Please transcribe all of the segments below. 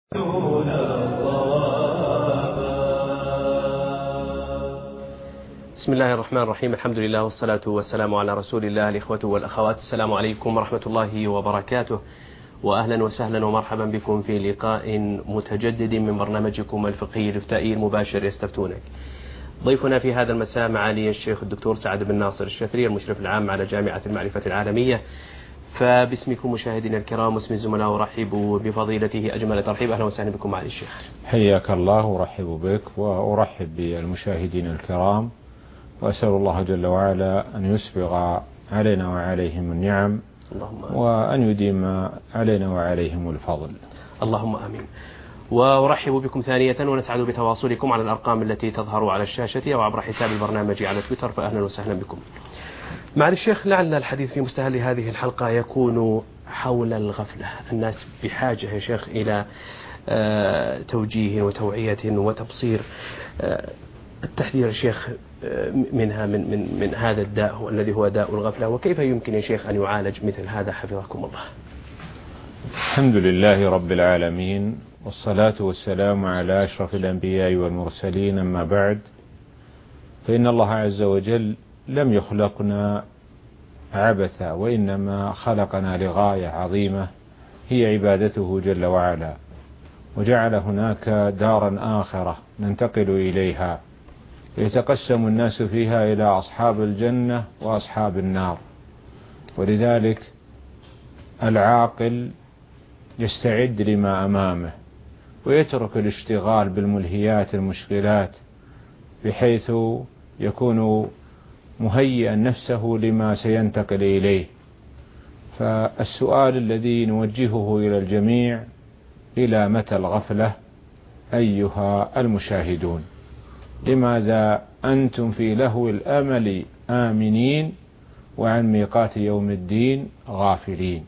بسم الله الرحمن الرحيم. الحمد لله والصلاة والسلام على رسول الله. الإخوة والأخوات، السلام عليكم ورحمة الله وبركاته، وأهلا وسهلا ومرحبا بكم في لقاء متجدد من برنامجكم الفقهي الإفتائي المباشر يستفتونك. ضيفنا في هذا المساء معالي الشيخ الدكتور سعد بن ناصر الشافري، المشرف العام على جامعة المعرفة العالمية. فباسمكم مشاهدينا الكرام واسم الزملاء أرحب بفضيلته أجمل ترحيب. أهلا وسهلا بكم معالي الشيخ. حياك الله ورحب بك، وأرحب بالمشاهدين الكرام، وأسأل الله جل وعلا أن يسبغ علينا وعليهم النعم، وأن يديم علينا وعليهم الفضل. اللهم آمين. وأرحب بكم ثانية، ونسعد بتواصلكم على الأرقام التي تظهر على الشاشة أو عبر حساب البرنامج على تويتر، فأهلا وسهلا بكم. معالي الشيخ، لعل الحديث في مستهل هذه الحلقة يكون حول الغفلة. الناس بحاجة يا شيخ إلى توجيه وتوعية وتبصير، التحذير يا شيخ منها من هذا الداء الذي هو داء الغفلة، وكيف يمكن يا شيخ أن يعالج مثل هذا حفظكم الله؟ الحمد لله رب العالمين، والصلاة والسلام على أشرف الأنبياء والمرسلين، أما بعد، فإن الله عز وجل لم يخلقنا عبثا، وإنما خلقنا لغاية عظيمة هي عبادته جل وعلا، وجعل هناك دارا آخرة ننتقل إليها، يتقسم الناس فيها إلى أصحاب الجنة وأصحاب النار. ولذلك العاقل يستعد لما أمامه، ويترك الاشتغال بالملهيات المشغلات، بحيث يكون مهيئا نفسه لما سينتقل إليه. فالسؤال الذي نوجهه إلى الجميع: إلى متى الغفلة أيها المشاهدون؟ لماذا أنتم في لهو الأمل آمنين، وعن ميقات يوم الدين غافلين؟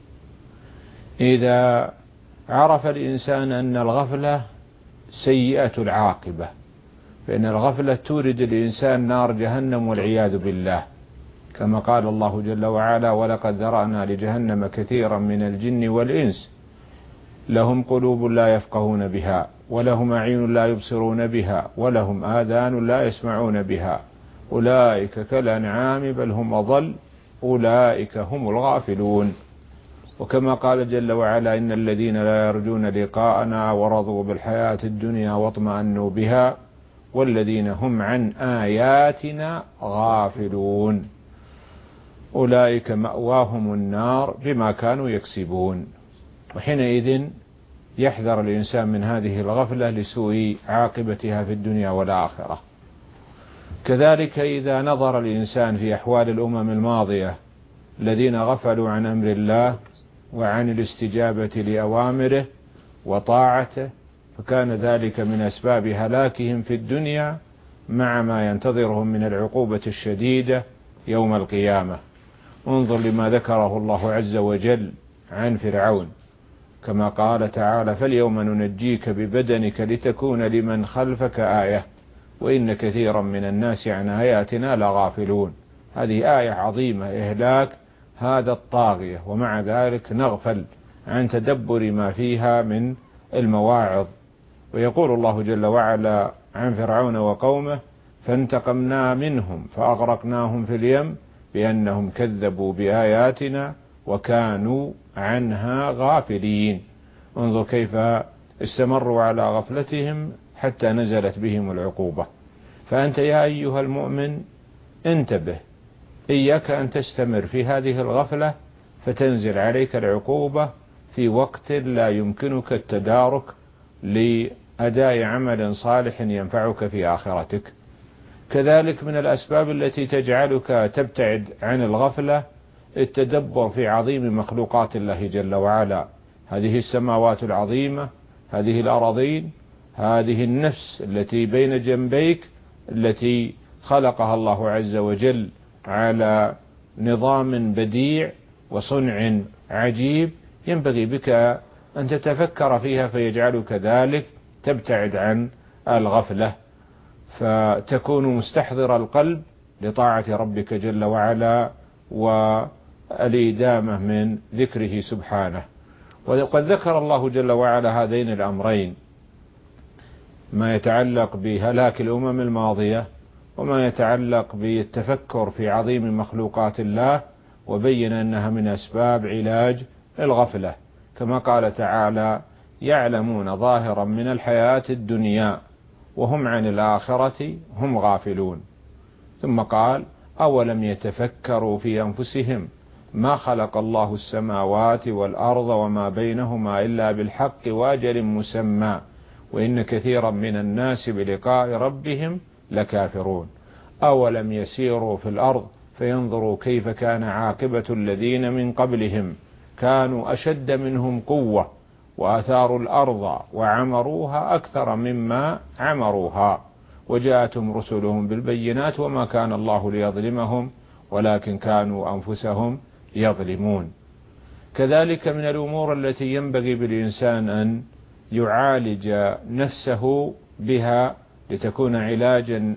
إذا عرف الإنسان أن الغفلة سيئة العاقبة، فإن الغفلة تورد الإنسان نار جهنم والعياذ بالله، كما قال الله جل وعلا: ولقد ذرأنا لجهنم كثيرا من الجن والإنس لهم قلوب لا يفقهون بها، ولهم أعين لا يبصرون بها، ولهم آذان لا يسمعون بها، أولئك كالأنعام بل هم أضل، أولئك هم الغافلون. وكما قال جل وعلا: إن الذين لا يرجون لقاءنا ورضوا بالحياة الدنيا واطمأنوا بها والذين هم عن آياتنا غافلون أولئك مأواهم النار بما كانوا يكسبون. وحينئذ يحذر الإنسان من هذه الغفلة لسوء عاقبتها في الدنيا والآخرة. كذلك إذا نظر الإنسان في أحوال الأمم الماضية الذين غفلوا عن أمر الله وعن الاستجابة لأوامره وطاعته، فكان ذلك من أسباب هلاكهم في الدنيا، مع ما ينتظرهم من العقوبة الشديدة يوم القيامة. انظر لما ذكره الله عز وجل عن فرعون، كما قال تعالى: فاليوم ننجيك ببدنك لتكون لمن خلفك آية وإن كثيرا من الناس عن آياتنا لغافلون. هذه آية عظيمة، إهلاك هذا الطاغية، ومع ذلك نغفل عن تدبر ما فيها من المواعظ. ويقول الله جل وعلا عن فرعون وقومه: فانتقمنا منهم فأغرقناهم في اليم بأنهم كذبوا بآياتنا وكانوا عنها غافلين. انظر كيف استمروا على غفلتهم حتى نزلت بهم العقوبة. فأنت يا أيها المؤمن انتبه، إياك أن تستمر في هذه الغفلة فتنزل عليك العقوبة في وقت لا يمكنك التدارك لأداء عمل صالح ينفعك في آخرتك. كذلك من الأسباب التي تجعلك تبتعد عن الغفلة التدبر في عظيم مخلوقات الله جل وعلا، هذه السماوات العظيمة، هذه الأراضين، هذه النفس التي بين جنبيك التي خلقها الله عز وجل على نظام بديع وصنع عجيب، ينبغي بك أن تتفكر فيها، فيجعلك ذلك تبتعد عن الغفلة، فتكون مستحضر القلب لطاعة ربك جل وعلا والإدامة من ذكره سبحانه. وقد ذكر الله جل وعلا هذين الأمرين، ما يتعلق بهلاك الأمم الماضية وما يتعلق بالتفكر في عظيم مخلوقات الله، وبين أنها من أسباب علاج الغفلة، كما قال تعالى: يعلمون ظاهرا من الحياة الدنيا وهم عن الآخرة هم غافلون. ثم قال: أولم يتفكروا في أنفسهم ما خلق الله السماوات والأرض وما بينهما إلا بالحق وأجل مسمى وإن كثيرا من الناس بلقاء ربهم لكافرون. أولم يسيروا في الأرض فينظروا كيف كان عاقبة الذين من قبلهم كانوا أشد منهم قوة وأثاروا الأرض وعمروها أكثر مما عمروها وجاءتهم رسلهم بالبينات وما كان الله ليظلمهم ولكن كانوا أنفسهم يظلمون. كذلك من الأمور التي ينبغي بالإنسان أن يعالج نفسه بها لتكون علاجا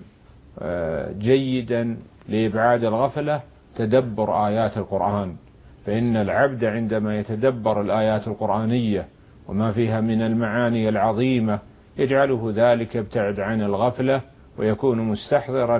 جيدا لإبعاد الغفلة تدبر آيات القرآن، فإن العبد عندما يتدبر الآيات القرآنية وما فيها من المعاني العظيمة يجعله ذلك يبتعد عن الغفلة ويكون مستحضرا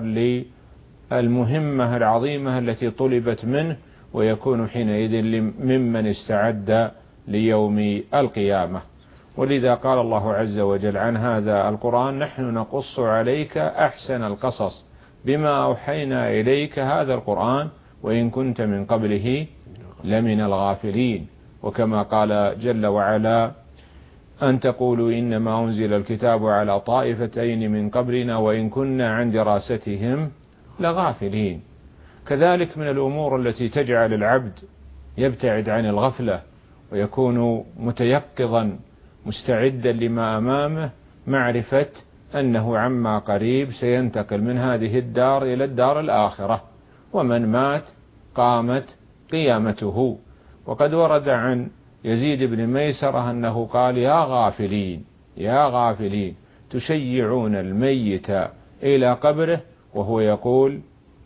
للمهمة العظيمة التي طلبت منه، ويكون حينئذ ممن استعد ليوم القيامة. ولذا قال الله عز وجل عن هذا القرآن: نحن نقص عليك أحسن القصص بما أوحينا إليك هذا القرآن وإن كنت من قبله لمن الغافلين. وكما قال جل وعلا: أن تقولوا إنما أنزل الكتاب على طائفتين من قبلنا وإن كنا عن دراستهم لغافلين. كذلك من الأمور التي تجعل العبد يبتعد عن الغفلة ويكون متيقظا مستعدا لما أمامه معرفة أنه عما قريب سينتقل من هذه الدار إلى الدار الآخرة، ومن مات قامت قيامته. وقد ورد عن يزيد بن ميسرة أنه قال: يا غافلين يا غافلين تشيعون الميت إلى قبره وهو يقول: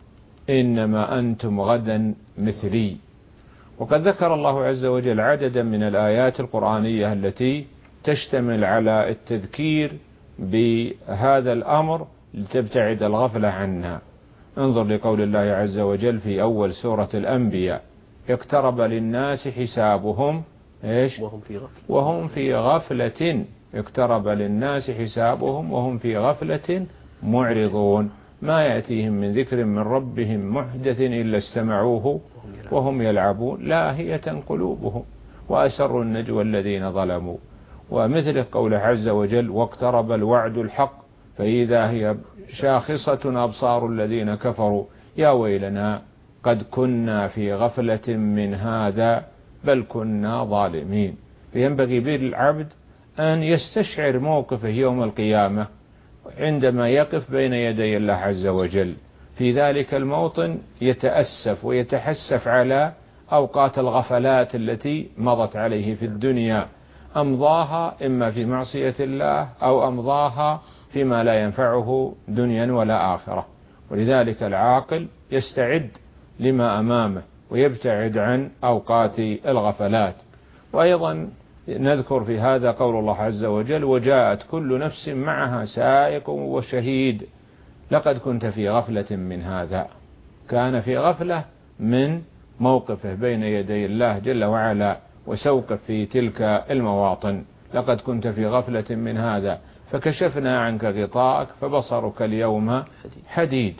إنما أنتم غدا مثلي. وقد ذكر الله عز وجل عددا من الآيات القرآنية التي تشتمل على التذكير بهذا الأمر لتبتعد الغفلة عنها. انظر لقول الله عز وجل في أول سورة الأنبياء: اقترب للناس حسابهم إيش؟ وهم في غفلة اقترب للناس حسابهم وهم في غفلة معرضون ما يأتيهم من ذكر من ربهم محدث إلا استمعوه وهم يلعبون لاهية قلوبهم وأسروا النجوى الذين ظلموا. ومثل قوله عز وجل: واقترب الوعد الحق فإذا هي شاخصة أبصار الذين كفروا يا ويلنا قد كنا في غفلة من هذا بل كنا ظالمين. فينبغي بالعبد أن يستشعر موقفه يوم القيامة عندما يقف بين يدي الله عز وجل. في ذلك الموطن يتأسف ويتحسف على أوقات الغفلات التي مضت عليه في الدنيا، أمضاها إما في معصية الله أو أمضاها فيما لا ينفعه دنيا ولا آخرة. ولذلك العاقل يستعد لما أمامه ويبتعد عن أوقات الغفلات. وأيضا نذكر في هذا قول الله عز وجل: وجاءت كل نفس معها سائق وشهيد. لقد كنت في غفلة من هذا، كان في غفلة من موقفه بين يدي الله جل وعلا وسوقه في تلك المواطن. لقد كنت في غفلة من هذا فكشفنا عنك غطاءك فبصرك اليوم حديد.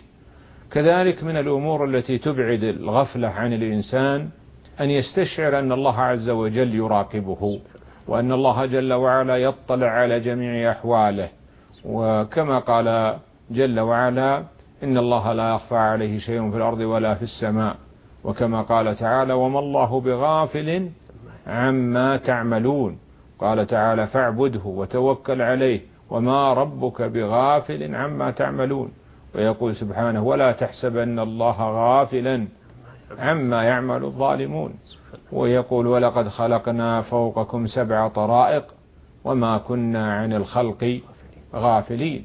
كذلك من الأمور التي تبعد الغفلة عن الإنسان أن يستشعر أن الله عز وجل يراقبه وأن الله جل وعلا يطلع على جميع أحواله، وكما قال جل وعلا: إن الله لا يخفى عليه شيء في الأرض ولا في السماء. وكما قال تعالى: وما الله بغافل عما تعملون. قال تعالى: فاعبده وتوكل عليه وما ربك بغافل عما تعملون. ويقول سبحانه: ولا تحسبن الله غافلا عما يعمل الظالمون. ويقول: ولقد خلقنا فوقكم 7 طرائق وما كنا عن الخلق غافلين.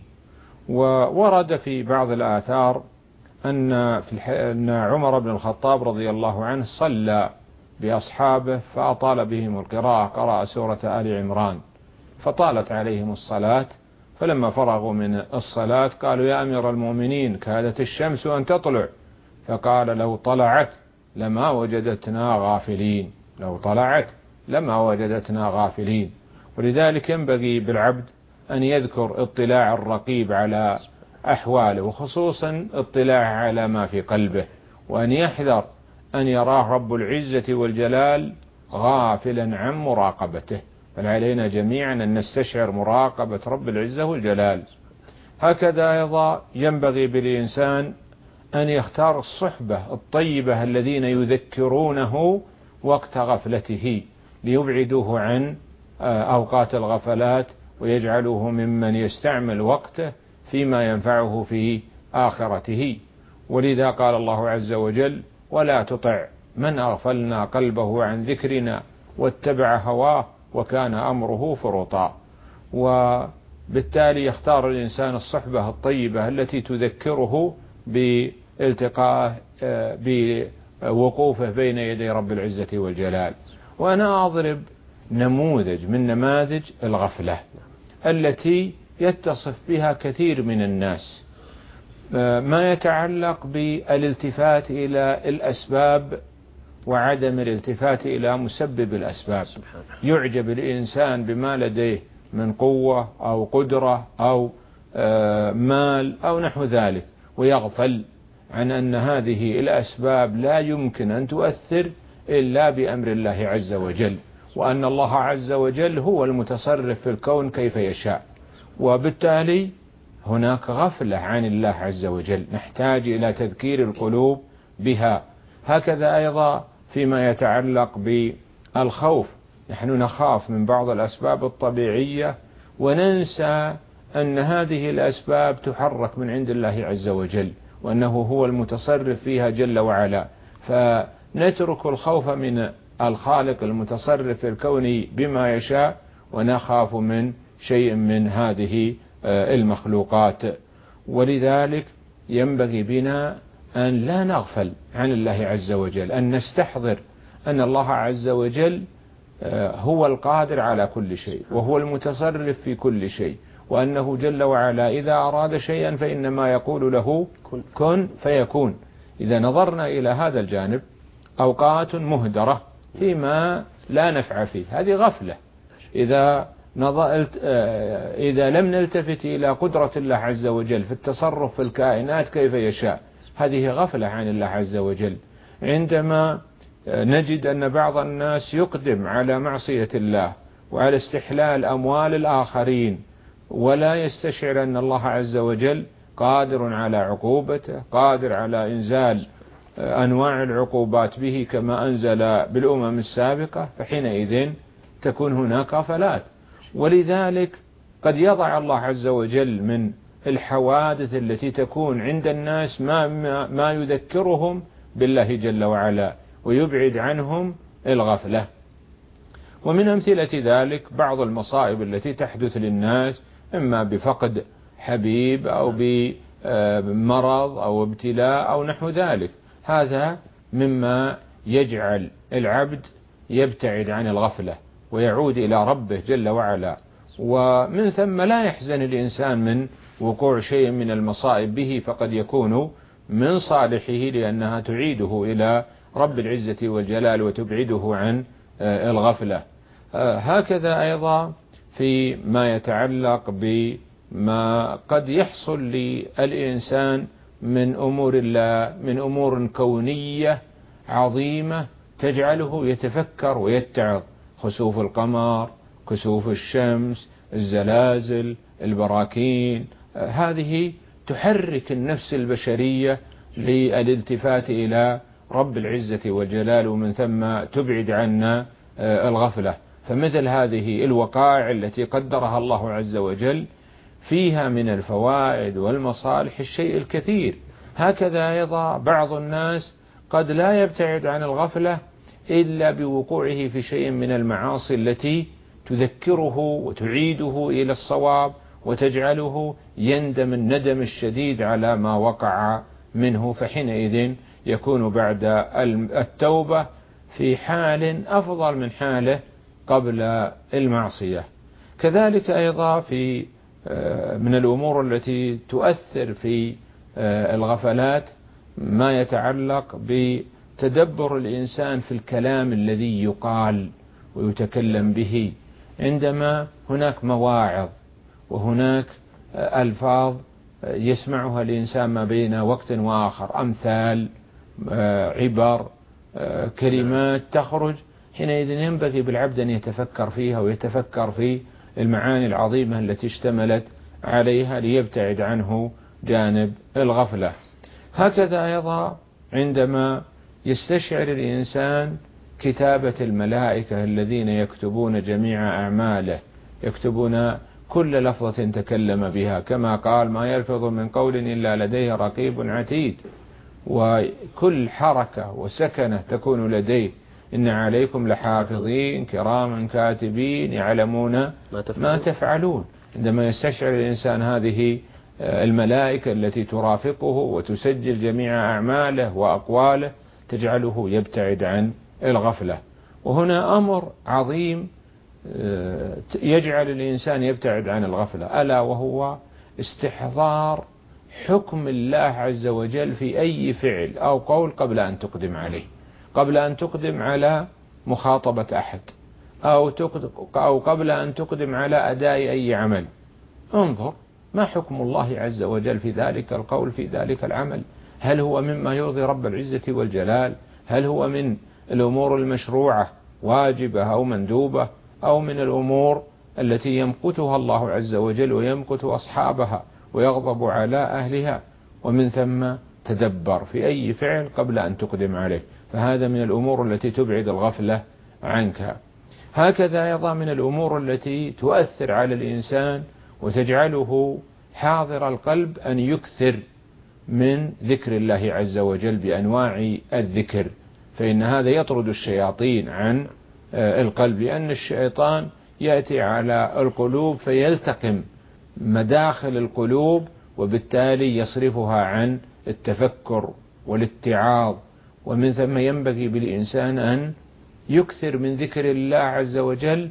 وورد في بعض الآثار أن عمر بن الخطاب رضي الله عنه صلى بأصحابه فأطال بهم القراءة، قرأ سورة آل عمران فطالت عليهم الصلاة، فلما فرغوا من الصلاة قالوا يا أمير المؤمنين كادت الشمس أن تطلع، فقال لو طلعت لما وجدتنا غافلين، لو طلعت لما وجدتنا غافلين. ولذلك ينبغي بالعبد أن يذكر اطلاع الرقيب على أحواله، وخصوصا اطلاع على ما في قلبه، وأن يحذر أن يراه رب العزة والجلال غافلا عن مراقبته، بل علينا جميعا أن نستشعر مراقبة رب العزة والجلال. هكذا أيضا ينبغي بالإنسان أن يختار الصحبة الطيبة الذين يذكرونه وقت غفلته ليبعدوه عن أوقات الغفلات، ويجعلوه ممن يستعمل وقته فيما ينفعه في آخرته. ولذا قال الله عز وجل ولا تطع من أغفلنا قلبه عن ذكرنا واتبع هواه وكان أمره فرطا. وبالتالي يختار الإنسان الصحبة الطيبة التي تذكره بالتقاء بوقوفه بين يدي رب العزة والجلال. وأنا أضرب نموذج من نماذج الغفلة التي يتصف بها كثير من الناس، ما يتعلق بالالتفات إلى الأسباب وعدم الالتفات إلى مسبب الأسباب. يعجب الإنسان بما لديه من قوة أو قدرة أو مال أو نحو ذلك، ويغفل عن أن هذه الأسباب لا يمكن أن تؤثر إلا بأمر الله عز وجل، وأن الله عز وجل هو المتصرف في الكون كيف يشاء. وبالتالي هناك غفلة عن الله عز وجل، نحتاج إلى تذكير القلوب بها. هكذا أيضا فيما يتعلق بالخوف، نحن نخاف من بعض الأسباب الطبيعية وننسى أن هذه الأسباب تحرك من عند الله عز وجل، وأنه هو المتصرف فيها جل وعلا، فنترك الخوف من الخالق المتصرف في الكون بما يشاء ونخاف من شيء من هذه المخلوقات. ولذلك ينبغي بنا أن لا نغفل عن الله عز وجل، أن نستحضر أن الله عز وجل هو القادر على كل شيء وهو المتصرف في كل شيء، وأنه جل وعلا إذا أراد شيئا فإنما يقول له كن فيكون. إذا نظرنا إلى هذا الجانب أوقات مهدرة فيما لا نفع فيه، هذه غفلة. إذا لم نلتفت إلى قدرة الله عز وجل في التصرف في الكائنات كيف يشاء، هذه غفلة عن الله عز وجل. عندما نجد أن بعض الناس يقدم على معصية الله وعلى استحلال أموال الآخرين ولا يستشعر أن الله عز وجل قادر على عقوبته، قادر على إنزال أنواع العقوبات به كما أنزل بالأمم السابقة، فحينئذ تكون هناك غفلات. ولذلك قد يضع الله عز وجل من الحوادث التي تكون عند الناس ما يذكرهم بالله جل وعلا ويبعد عنهم الغفلة. ومن أمثلة ذلك بعض المصائب التي تحدث للناس، إما بفقد حبيب أو بمرض أو ابتلاء أو نحو ذلك، هذا مما يجعل العبد يبتعد عن الغفلة ويعود إلى ربه جل وعلا. ومن ثم لا يحزن الإنسان من وقوع شيء من المصائب به، فقد يكون من صالحه لأنها تعيده إلى رب العزة والجلال وتبعده عن الغفلة. هكذا أيضا في ما يتعلق بما قد يحصل للإنسان من أمور الله، من أمور كونية عظيمة تجعله يتفكر ويتعظ، خسوف القمر، كسوف الشمس، الزلازل، البراكين، هذه تحرك النفس البشرية للالتفات إلى رب العزة والجلال، ومن ثم تبعد عنا الغفلة. فمثل هذه الوقائع التي قدرها الله عز وجل فيها من الفوائد والمصالح الشيء الكثير. هكذا أيضا بعض الناس قد لا يبتعد عن الغفلة إلا بوقوعه في شيء من المعاصي التي تذكره وتعيده إلى الصواب وتجعله يندم الندم الشديد على ما وقع منه، فحينئذ يكون بعد التوبة في حال أفضل من حاله قبل المعصية. كذلك أيضا في من الأمور التي تؤثر في الغفلات ما يتعلق بتدبر الإنسان في الكلام الذي يقال ويتكلم به، عندما هناك مواعظ وهناك ألفاظ يسمعها الإنسان ما بين وقت وآخر، أمثال، عبر، كلمات تخرج، حينئذ ينبغي بالعبد أن يتفكر فيها ويتفكر في المعاني العظيمة التي اشتملت عليها ليبتعد عنه جانب الغفلة. هكذا أيضا عندما يستشعر الإنسان كتابة الملائكة الذين يكتبون جميع أعماله، يكتبون كل لفظة تكلم بها، كما قال: ما يلفظ من قول إلا لديه رقيب عتيد، وكل حركة وسكنة تكون لديه. إن عليكم لحافظين كراما كاتبين يعلمون ما تفعلون. عندما يستشعر الإنسان هذه الملائكة التي ترافقه وتسجل جميع أعماله وأقواله تجعله يبتعد عن الغفلة. وهنا أمر عظيم يجعل الإنسان يبتعد عن الغفلة، ألا وهو استحضار حكم الله عز وجل في أي فعل أو قول قبل أن تقدم عليه، قبل أن تقدم على مخاطبة أحد أو قبل أن تقدم على أداء أي عمل. انظر ما حكم الله عز وجل في ذلك القول، في ذلك العمل. هل هو مما يرضي رب العزة والجلال؟ هل هو من الأمور المشروعة واجبة أو مندوبة، أو من الأمور التي يمقتها الله عز وجل ويمقت أصحابها ويغضب على أهلها؟ ومن ثم تدبر في أي فعل قبل أن تقدم عليه، فهذا من الأمور التي تبعد الغفلة عنك. هكذا أيضا من الأمور التي تؤثر على الإنسان وتجعله حاضر القلب أن يكثر من ذكر الله عز وجل بأنواع الذكر، فإن هذا يطرد الشياطين عن القلب، لأن الشيطان يأتي على القلوب فيلتقم مداخل القلوب، وبالتالي يصرفها عن التفكر والاتعاظ. ومن ثم ينبغي بالإنسان أن يكثر من ذكر الله عز وجل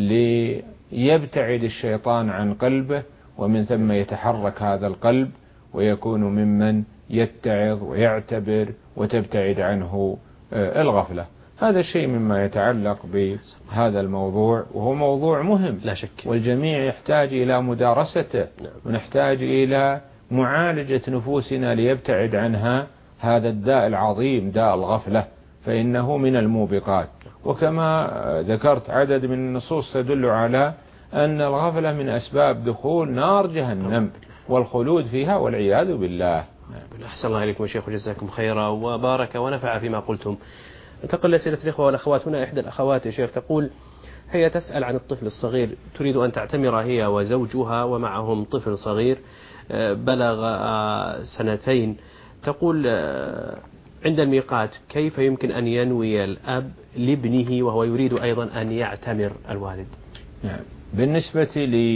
ليبتعد الشيطان عن قلبه، ومن ثم يتحرك هذا القلب ويكون ممن يتعظ ويعتبر وتبتعد عنه الغفلة. هذا الشيء مما يتعلق بهذا الموضوع، وهو موضوع مهم لا شك، والجميع يحتاج إلى مدارسته، ونحتاج إلى معالجة نفوسنا ليبتعد عنها هذا الداء العظيم، داء الغفلة، فإنه من الموبقات. وكما ذكرت عدد من النصوص تدل على أن الغفلة من أسباب دخول نار جهنم والخلود فيها والعياذ بالله. أحسن الله إليكم يا شيخ وجزاكم خيرا وبارك ونفع فيما قلتم. انتقل لأسئلة الإخوة والأخوات. هنا إحدى الأخوات يا شيخ تقول: هي تسأل عن الطفل الصغير، تريد أن تعتمر هي وزوجها ومعهم طفل صغير بلغ 2 سنين. تقول: عند الميقات كيف يمكن أن ينوي الأب لابنه وهو يريد أيضا أن يعتمر الوالد؟ نعم. بالنسبة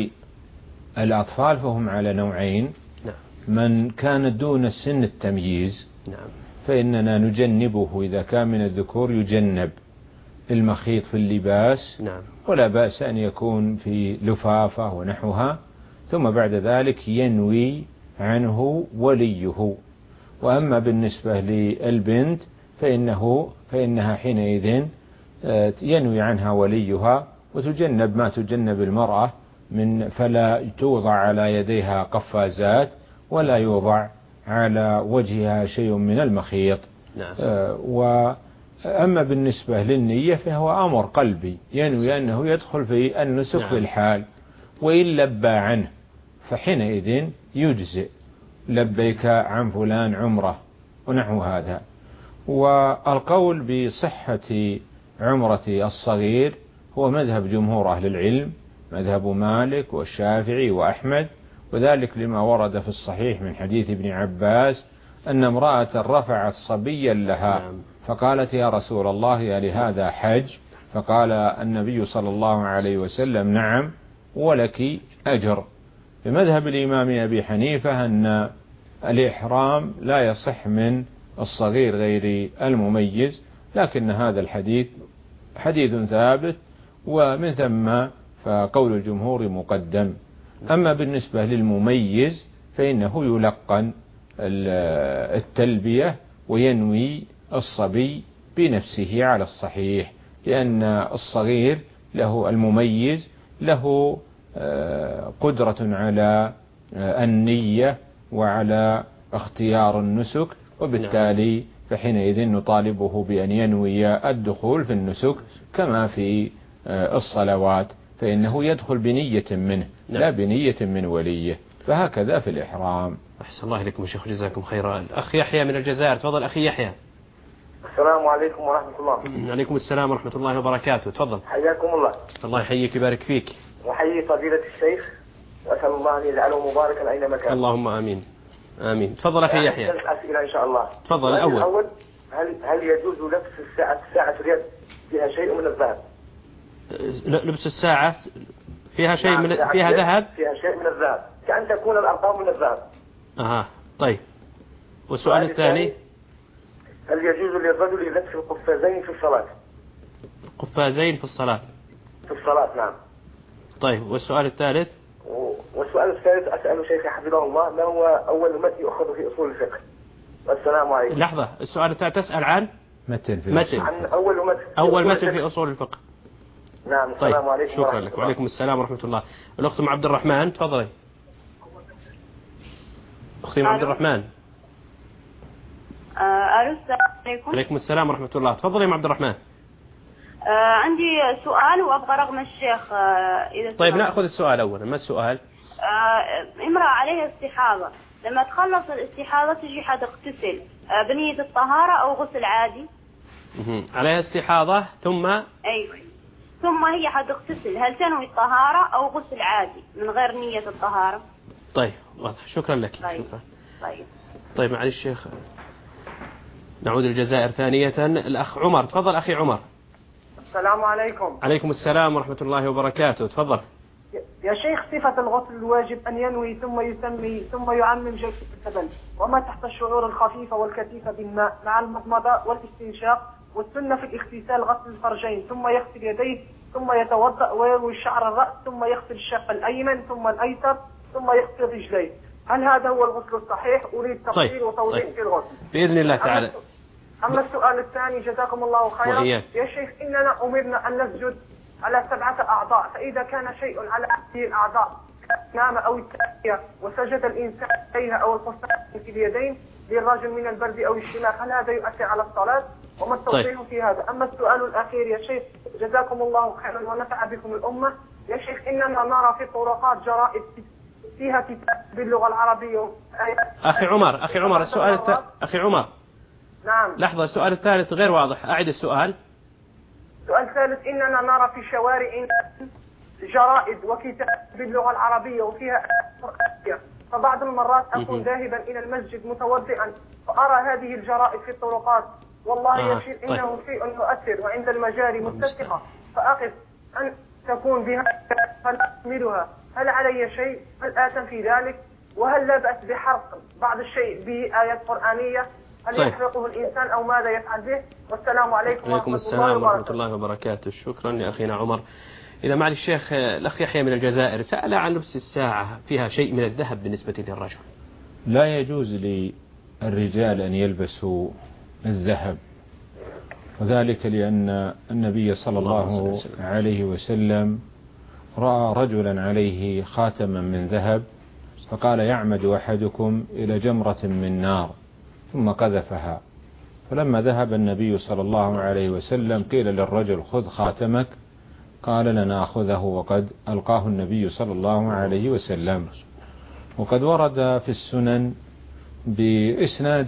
للأطفال فهم على نوعين. نعم. من كان دون سن التمييز نعم. فإننا نجنبه، إذا كان من الذكور يجنب المخيط في اللباس. نعم. ولا بأس أن يكون في لفافة ونحوها، ثم بعد ذلك ينوي عنه وليه. وأما بالنسبة للبنت فإنها حينئذ ينوي عنها وليها، وتجنب ما تجنب المرأة فلا توضع على يديها قفازات ولا يوضع على وجهها شيء من المخيط. نعم. وأما بالنسبة للنية فهو أمر قلبي، ينوي أنه يدخل في النسك. نعم. في الحال، وإن لبى عنه فحينئذ يجزئ: لبيك عن فلان عمره ونحو هذا. والقول بصحة عمرة الصغير هو مذهب جمهور أهل العلم، مذهب مالك والشافعي وأحمد، وذلك لما ورد في الصحيح من حديث ابن عباس أن امرأة رفعت صبيا لها فقالت: يا رسول الله يا لهذا حج؟ فقال النبي صلى الله عليه وسلم: نعم ولك أجر. بمذهب الإمام أبي حنيفة أن الإحرام لا يصح من الصغير غير المميز، لكن هذا الحديث حديث ثابت، ومن ثم فقول الجمهور مقدم. أما بالنسبة للمميز فإنه يلقن التلبية وينوي الصبي بنفسه على الصحيح، لأن الصغير له المميز له قدرة على النية وعلى اختيار النسك، وبالتالي فحينئذ نطالبه بأن ينوي الدخول في النسك كما في الصلوات، فإنه يدخل بنية منه لا بنية من وليه، فهكذا في الإحرام. أحسن الله إليكم يا شيخ، جزاكم خيرا. الأخ يحيى من الجزائر، تفضل أخي يحيى. السلام عليكم ورحمة الله. عليكم السلام ورحمة الله وبركاته، تفضل. حياكم الله. الله يحييك ويبارك فيك. وحيي فضيلة الشيخ، وأسأل الله أن يجعله مباركا أينما كان. اللهم آمين. آمين. تفضل أخي يحيى. أسئلة إن شاء الله. تفضل. الأول هل يجوز لبس ساعة اليد فيها شيء من الذهب؟ لبس الساعة فيها شيء من فيها ذهب؟ فيها شيء من الذهب، كأن تكون الأرقام من الذهب. طيب. والسؤال الثاني، هل يجوز للرجل لبس القفازين في الصلاة؟ قفازين في الصلاة؟ في الصلاة نعم. طيب. والسؤال الثالث؟ والسؤال الثالث أسأل شيخ حفظه الله، ما هو أول متن يؤخذ في أصول الفقه؟ والسلام عليكم. لحظة، السؤال الثالث تسأل عن متن عن أول متن في أصول الفقه. نعم. السلام عليكم. شكرا لك. وعليكم السلام ورحمة الله. الأخت أم عبد الرحمن، تفضلي. أختي أم عبد الرحمن. السلام عليكم. عليكم السلام ورحمة الله، تفضلي يا عبد الرحمن. عندي سؤال وأبغى رقم الشيخ إذا طيب نأخذ السؤال أولا. ما السؤال؟ امرأة عليها استحاضة، لما تخلص الاستحاضة تجي حتغتسل بنية الطهارة أو غسل عادي؟ عليها استحاضة ثم أيوة، ثم هي حتغتسل، هل تنوي الطهارة أو غسل عادي من غير نية الطهارة؟ طيب واضح، شكرا لك. طيب. شكرا. طيب معلش الشيخ، نعود للجزائر ثانية. الأخ عمر، تفضل أخي عمر. السلام عليكم. عليكم السلام ورحمة الله وبركاته، تفضل. يا شيخ، صفة الغسل الواجب أن ينوي ثم يسمي ثم يعمم جلسة البدن وما تحت الشعور الخفيفة والكثيفة بالماء مع المضمضة والاستنشاق، والسنة في الاغتسال غسل الفرجين ثم يغسل يديه ثم يتوضأ ويروي شعر الرأس ثم يغسل الشق الأيمن ثم الأيسر ثم يغسل رجليه. هل هذا هو الغسل الصحيح؟ أريد تفصيل وتوضيح في الغسل بإذن الله تعالى. أما السؤال الثاني، جزاكم الله خيرا. وإياك. يا شيخ، إننا أمرنا أن نسجد على 7 أعضاء، فإذا كان شيء على هذه الأعضاء نام أو التأكية وسجد الإنسان عليها أو الفصل في اليدين للرجل من البرد أو الشماخ، هل هذا يؤثر على الصلاة؟ وما التوضيح في هذا؟ أما السؤال الأخير يا شيخ، جزاكم الله خيرا ونفع بكم الأمة. يا شيخ، إننا نرى في الطرقات جرائد فيها كتاب باللغة العربية. أخي عمر السؤال أخي عمر. نعم. لحظة، السؤال الثالث غير واضح، أعد السؤال. السؤال الثالث، إننا نرى في شوارع جرائد وكتاب باللغة العربية وفيها قرآنية، فبعض المرات أكون ذاهبا إلى المسجد متوضئا فأرى هذه الجرائد في الطرقات، والله يشير إنه شيء يؤثر، وعند المجاري متسقة فأقف أن تكون بها فنحملها، هل علي شيء؟ هل آثم في ذلك؟ وهل لا بأس بحرق بعض الشيء بآيات قرآنية؟ هل يحرقه الإنسان أو ماذا يفعل به؟ والسلام عليكم ورحمة الله وبركاته. شكرا لأخينا عمر. إذا معالي الشيخ، الأخ يحيى من الجزائر سأل عن لبس الساعة فيها شيء من الذهب بالنسبة للرجل. لا يجوز للرجال أن يلبسوا الذهب، وذلك لأن النبي صلى الله عليه وسلم رأى رجلا عليه خاتما من ذهب فقال: يعمد أحدكم إلى جمرة من نار، ثم قذفها. فلما ذهب النبي صلى الله عليه وسلم قيل للرجل: خذ خاتمك، قال: لن أخذه، وقد ألقاه النبي صلى الله عليه وسلم. وقد ورد في السنن بإسناد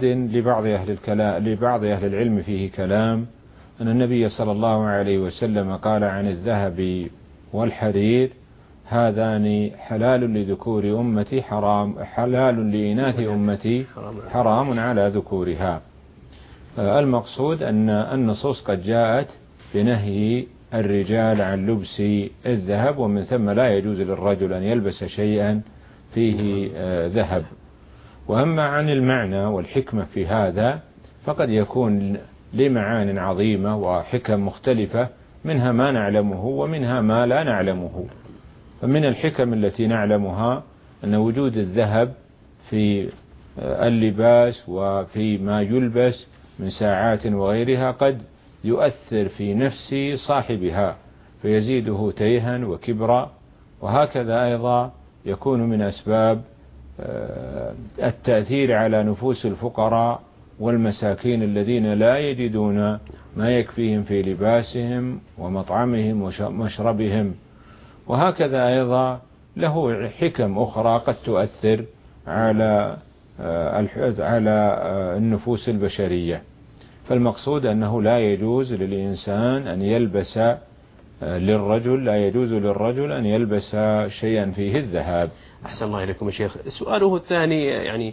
لبعض أهل العلم فيه كلام أن النبي صلى الله عليه وسلم قال عن الذهب والحرير: هذان حلال لذكور أمتي حلال لإناث أمتي حرام على ذكورها. المقصود أن النصوص قد جاءت بنهي الرجال عن لبس الذهب، ومن ثم لا يجوز للرجل أن يلبس شيئا فيه ذهب. وأما عن المعنى والحكمة في هذا، فقد يكون لمعان عظيمة وحكم مختلفة، منها ما نعلمه ومنها ما لا نعلمه. فمن الحكم التي نعلمها أن وجود الذهب في اللباس وفي ما يلبس من ساعات وغيرها قد يؤثر في نفس صاحبها فيزيده تيها وكبرا، وهكذا أيضا يكون من أسباب التأثير على نفوس الفقراء والمساكين الذين لا يجدون ما يكفيهم في لباسهم ومطعمهم ومشربهم. وهكذا أيضا له حكم أخرى قد تؤثر على النفوس البشرية. فالمقصود أنه لا يجوز للإنسان أن يلبس لا يجوز للرجل أن يلبس شيئا فيه الذهب. أحسن الله إليكم يا شيخ. سؤاله الثاني، يعني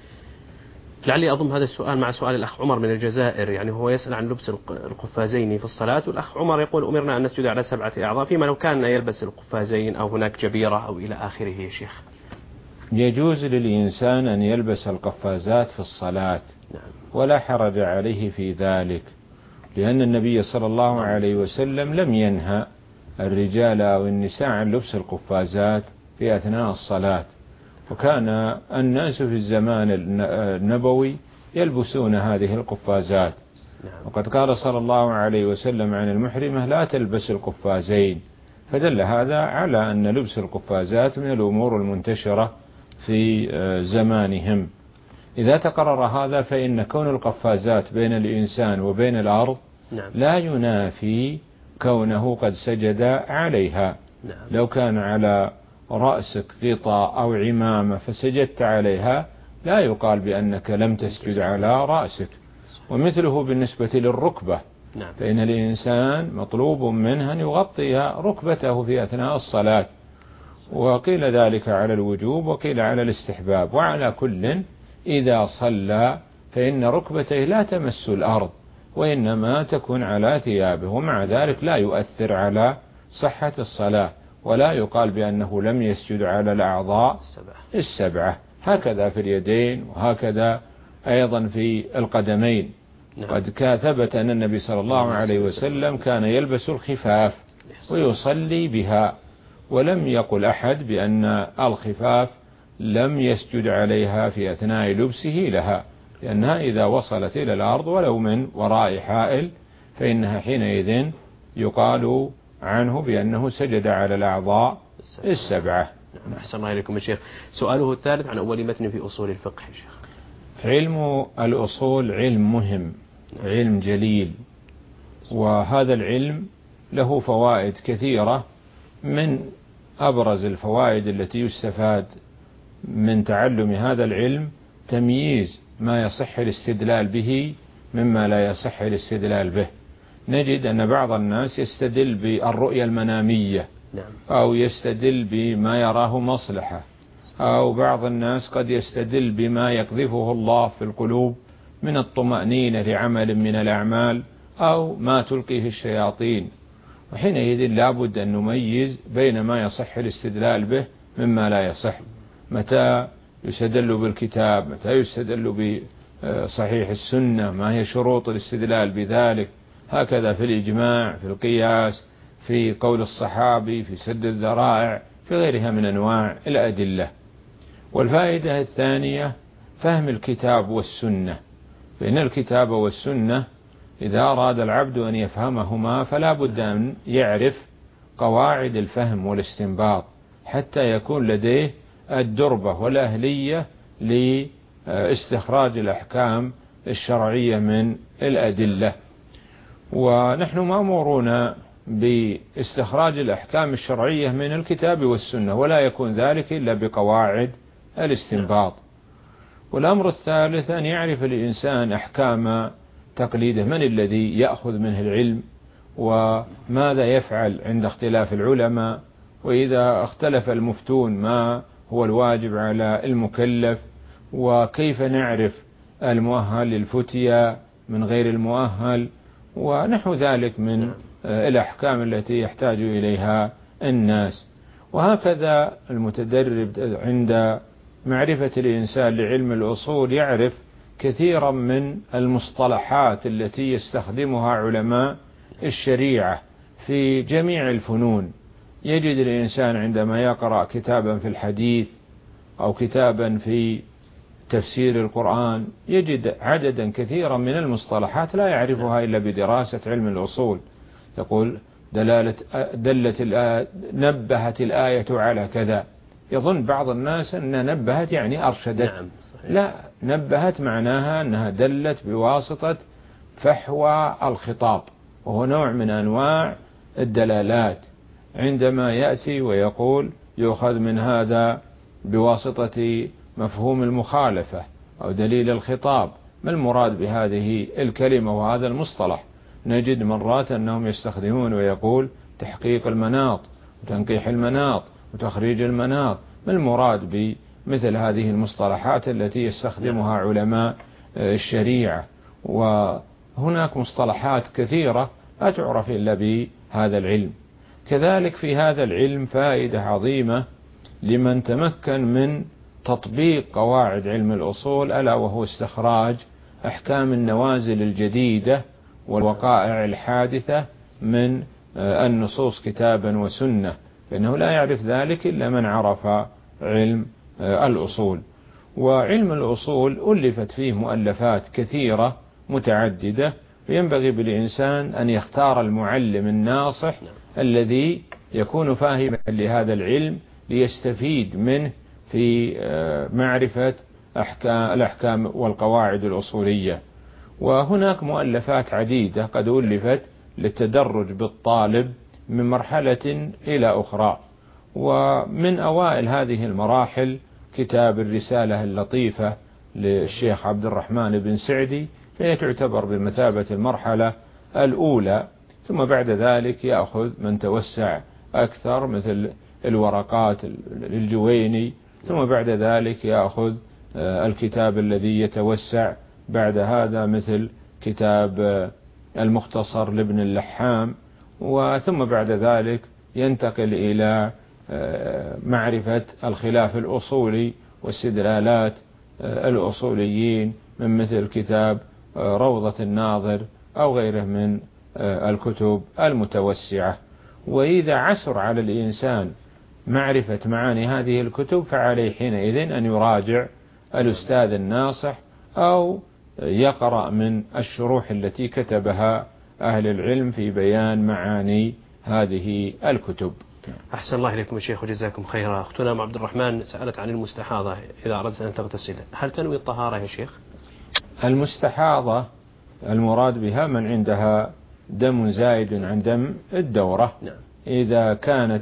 لعلي أضم هذا السؤال مع سؤال الأخ عمر من الجزائر، يعني هو يسأل عن لبس القفازين في الصلاة، والأخ عمر يقول أمرنا أن نسجد على 7 أعضاء، فيما لو كان يلبس القفازين أو هناك جبيرة أو إلى آخره يا شيخ. يجوز للإنسان أن يلبس القفازات في الصلاة، ولا حرج عليه في ذلك، لأن النبي صلى الله عليه وسلم لم ينهى الرجال أو النساء عن لبس القفازات في أثناء الصلاة، وكان الناس في الزمان النبوي يلبسون هذه القفازات. وقد قال صلى الله عليه وسلم عن المحرمة لا تلبس القفازين، فدل هذا على أن لبس القفازات من الأمور المنتشرة في زمانهم. إذا تقرر هذا فإن كون القفازات بين الإنسان وبين الأرض لا ينافي كونه قد سجد عليها. لو كان على رأسك غطاء أو عمامة فسجدت عليها لا يقال بأنك لم تسجد على رأسك. ومثله بالنسبة للركبة، فإن الإنسان مطلوب منه أن يغطي ركبته في أثناء الصلاة، وقيل ذلك على الوجوب وقيل على الاستحباب. وعلى كل إذا صلى فإن ركبته لا تمس الأرض وإنما تكون على ثيابه، ومع ذلك لا يؤثر على صحة الصلاة، ولا يقال بأنه لم يسجد على الأعضاء 7. هكذا في اليدين، وهكذا أيضا في القدمين. قد ثبت أن النبي صلى الله عليه وسلم كان يلبس الخفاف ويصلي بها، ولم يقل أحد بأن الخفاف لم يسجد عليها في أثناء لبسه لها، لأنها إذا وصلت إلى الأرض ولو من وراء حائل فإنها حينئذ يقال عنه بأنه سجد على الأعضاء 7. أحسن الله إليكم يا شيخ. سؤاله الثالث عن أول متن في أصول الفقه يا شيخ. علم الأصول علم مهم، علم جليل، وهذا العلم له فوائد كثيرة. من أبرز الفوائد التي يستفاد من تعلم هذا العلم تمييز ما يصح الاستدلال به مما لا يصح الاستدلال به. نجد أن بعض الناس يستدل بالرؤية المنامية، أو يستدل بما يراه مصلحة، أو بعض الناس قد يستدل بما يقذفه الله في القلوب من الطمأنينة لعمل من الأعمال، أو ما تلقيه الشياطين. وحينئذ لابد أن نميز بين ما يصح الاستدلال به مما لا يصح. متى يستدل بالكتاب، متى يستدل بصحيح السنة، ما هي شروط الاستدلال بذلك. هكذا في الإجماع، في القياس، في قول الصحابي، في سد الذرائع، في غيرها من أنواع الأدلة. والفائدة الثانية فهم الكتاب والسنة، فإن الكتاب والسنة إذا أراد العبد أن يفهمهما فلا بد أن يعرف قواعد الفهم والاستنباط حتى يكون لديه الدربة والأهلية لاستخراج الأحكام الشرعية من الأدلة. ونحن مأمورون باستخراج الأحكام الشرعية من الكتاب والسنة، ولا يكون ذلك إلا بقواعد الاستنباط. والأمر الثالث أن يعرف الإنسان أحكام تقليده، من الذي يأخذ منه العلم، وماذا يفعل عند اختلاف العلماء، وإذا اختلف المفتون ما هو الواجب على المكلف، وكيف نعرف المؤهل للفتية من غير المؤهل، ونحو ذلك من الأحكام التي يحتاج إليها الناس. وهكذا المتدرب عند معرفة الإنسان لعلم الأصول يعرف كثيرا من المصطلحات التي يستخدمها علماء الشريعة في جميع الفنون. يجد الإنسان عندما يقرأ كتابا في الحديث أو كتابا في تفسير القرآن يجد عددا كثيرا من المصطلحات لا يعرفها إلا بدراسة علم الأصول. يقول نبهت الآية على كذا، يظن بعض الناس أن نبهت يعني أرشدت. لا، نبهت معناها أنها دلت بواسطة فحوى الخطاب، وهو نوع من أنواع الدلالات. عندما يأتي ويقول يؤخذ من هذا بواسطة مفهوم المخالفة أو دليل الخطاب، ما المراد بهذه الكلمة وهذا المصطلح؟ نجد مرات أنهم يستخدمون ويقول تحقيق المناط وتنقيح المناط وتخريج المناط. ما المراد بمثل هذه المصطلحات التي يستخدمها علماء الشريعة؟ وهناك مصطلحات كثيرة لا تعرف إلا بهذا العلم. كذلك في هذا العلم فائدة عظيمة لمن تمكن من تطبيق قواعد علم الأصول، ألا وهو استخراج أحكام النوازل الجديدة والوقائع الحادثة من النصوص كتابا وسنة، لأنه لا يعرف ذلك إلا من عرف علم الأصول. وعلم الأصول ألفت فيه مؤلفات كثيرة متعددة، وينبغي بالإنسان أن يختار المعلم الناصح الذي يكون فاهما لهذا العلم ليستفيد منه في معرفة الأحكام والقواعد الأصولية. وهناك مؤلفات عديدة قد ألفت للتدرج بالطالب من مرحلة إلى أخرى، ومن أوائل هذه المراحل كتاب الرسالة اللطيفة للشيخ عبد الرحمن بن سعدي، فهي تعتبر بمثابة المرحلة الأولى. ثم بعد ذلك يأخذ من توسع أكثر مثل الورقات الجويني، ثم بعد ذلك يأخذ الكتاب الذي يتوسع بعد هذا مثل كتاب المختصر لابن اللحام، وثم بعد ذلك ينتقل إلى معرفة الخلاف الأصولي واستدلالات الأصوليين من مثل كتاب روضة الناظر أو غيره من الكتب المتوسعة. وإذا عسر على الإنسان معرفة معاني هذه الكتب فعليه حينئذ أن يراجع الأستاذ الناصح أو يقرأ من الشروح التي كتبها أهل العلم في بيان معاني هذه الكتب. أحسن الله إليكم يا شيخ وجزاكم خيرا. أختنا أم عبد الرحمن سألت عن المستحاضة إذا أردت أن تغتسل، هل تنوي الطهارة يا شيخ؟ المستحاضة المراد بها من عندها دم زائد عن دم الدورة. إذا كانت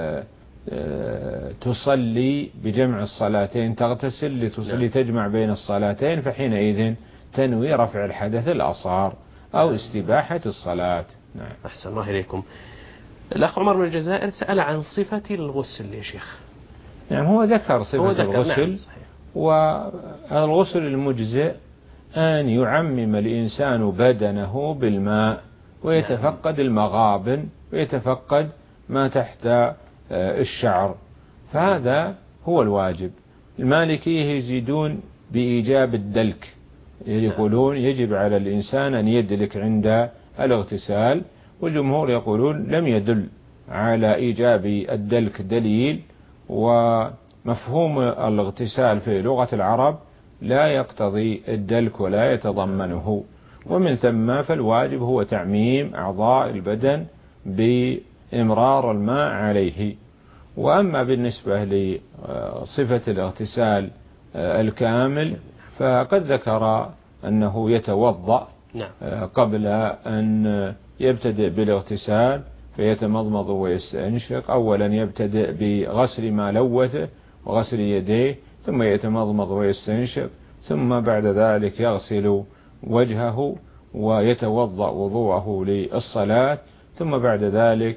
تصلي بجمع الصلاتين تغتسل لتجمع بين الصلاتين، فحينئذ تنوي رفع الحدث الأصغر أو استباحة الصلاة. نعم. أحسن الله إليكم. الأخ عمر من الجزائر سأل عن صفة الغسل يا شيخ. نعم، هو ذكر صفة الغسل. نعم. والغسل المجزئ أن يعمم الإنسان بدنه بالماء ويتفقد المغابن ويتفقد ما تحت الشعر، فهذا هو الواجب. المالكية يزيدون بإيجاب الدلك، يقولون يجب على الإنسان أن يدلك عند الاغتسال، والجمهور يقولون لم يدل على إيجاب الدلك دليل، ومفهوم الاغتسال في لغة العرب لا يقتضي الدلك ولا يتضمنه، ومن ثم فالواجب هو تعميم أعضاء البدن بإمرار الماء عليه. وأما بالنسبة لصفة الاغتسال الكامل فقد ذكر أنه يتوضأ قبل أن يبتدئ بالاغتسال، فيتمضمض ويستنشق. أولا يبتدئ بغسل ما لوثه وغسل يديه، ثم يتمضمض ويستنشق، ثم بعد ذلك يغسل وجهه ويتوضأ وضوءه للصلاة، ثم بعد ذلك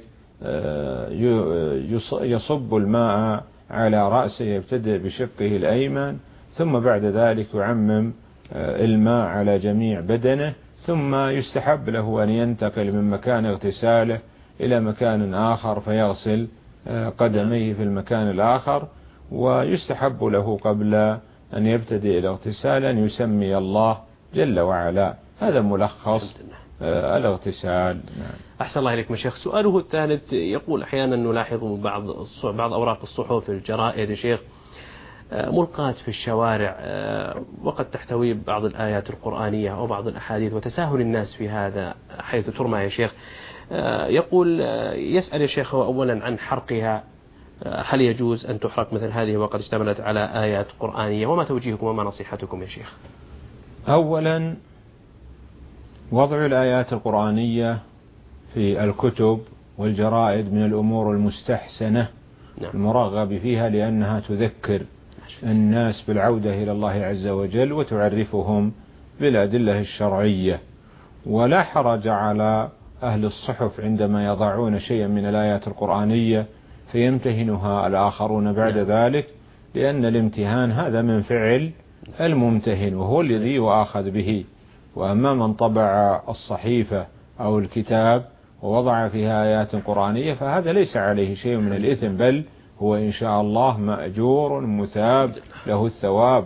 يصب الماء على رأسه، يبتدئ بشقه الأيمن، ثم بعد ذلك يعمم الماء على جميع بدنه، ثم يستحب له أن ينتقل من مكان اغتساله إلى مكان آخر فيغسل قدميه في المكان الآخر، ويستحب له قبل أن يبتدئ الاغتسال أن يسمي الله جل وعلا. هذا ملخص الاغتسال. أحسن الله إليكم يا شيخ. سؤاله الثالث يقول أحيانا نلاحظ بعض أوراق الصحف الجرائد يا شيخ ملقاة في الشوارع وقد تحتوي بعض الآيات القرآنية أو بعض الأحاديث وتساهل الناس في هذا حيث ترمى يا شيخ. يقول يسأل يا شيخ أولا عن حرقها، هل يجوز أن تحرق مثل هذه وقد اشتملت على آيات قرآنية؟ وما توجيهكم وما نصيحتكم يا شيخ؟ أولا وضع الآيات القرآنية في الكتب والجرائد من الأمور المستحسنة المرغب فيها، لأنها تذكر الناس بالعودة إلى الله عز وجل وتعرفهم بالأدلة الشرعية. ولا حرج على أهل الصحف عندما يضعون شيئا من الآيات القرآنية فيمتهنها الآخرون بعد ذلك، لأن الامتهان هذا من فعل الممتهن وهو الذي يؤاخذ به. وأما من طبع الصحيفة أو الكتاب ووضع فيها آيات قرآنية فهذا ليس عليه شيء من الإثم، بل هو إن شاء الله مأجور مثاب له الثواب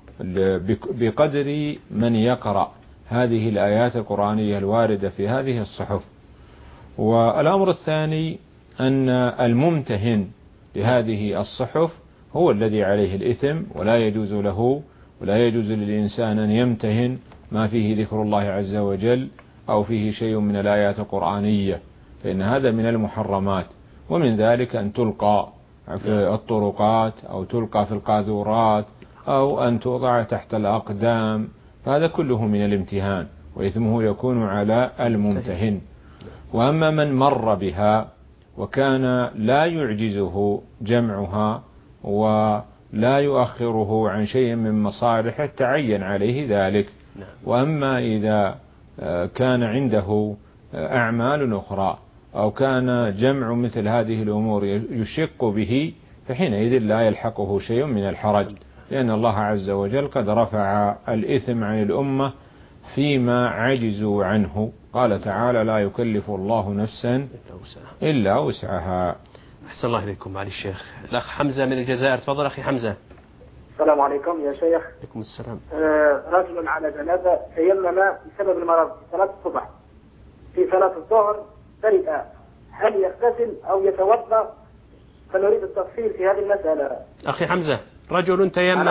بقدر من يقرأ هذه الآيات القرآنية الواردة في هذه الصحف. والأمر الثاني أن الممتهن لهذه الصحف هو الذي عليه الإثم، ولا يجوز له ولا يجوز للإنسان أن يمتهن ما فيه ذكر الله عز وجل أو فيه شيء من الآيات القرآنية، فإن هذا من المحرمات. ومن ذلك أن تلقى في الطرقات أو تلقى في القاذورات أو أن توضع تحت الأقدام، فهذا كله من الامتهان وإثمه يكون على الممتهن. وأما من مر بها وكان لا يعجزه جمعها ولا يؤخره عن شيء من مصالحه تعين عليه ذلك. وأما إذا كان عنده أعمال أخرى أو كان جمع مثل هذه الأمور يشق به فحينئذ لا يلحقه شيء من الحرج، لأن الله عز وجل قد رفع الإثم عن الأمة فيما عجزوا عنه. قال تعالى: لا يكلف الله نفسا إلا وسعها. أحسن الله إليكم. معالي الشيخ الأخ حمزة من الجزائر، تفضل أخي حمزة. السلام عليكم يا شيخ. عليكم السلام. رجل على جنازة تيمم بسبب المرض في صلاة الصبح، في صلاة الظهر برئ، هل يغتسل أو يتوضأ؟ فنريد التفصيل في هذه المسألة. أخي حمزة، رجل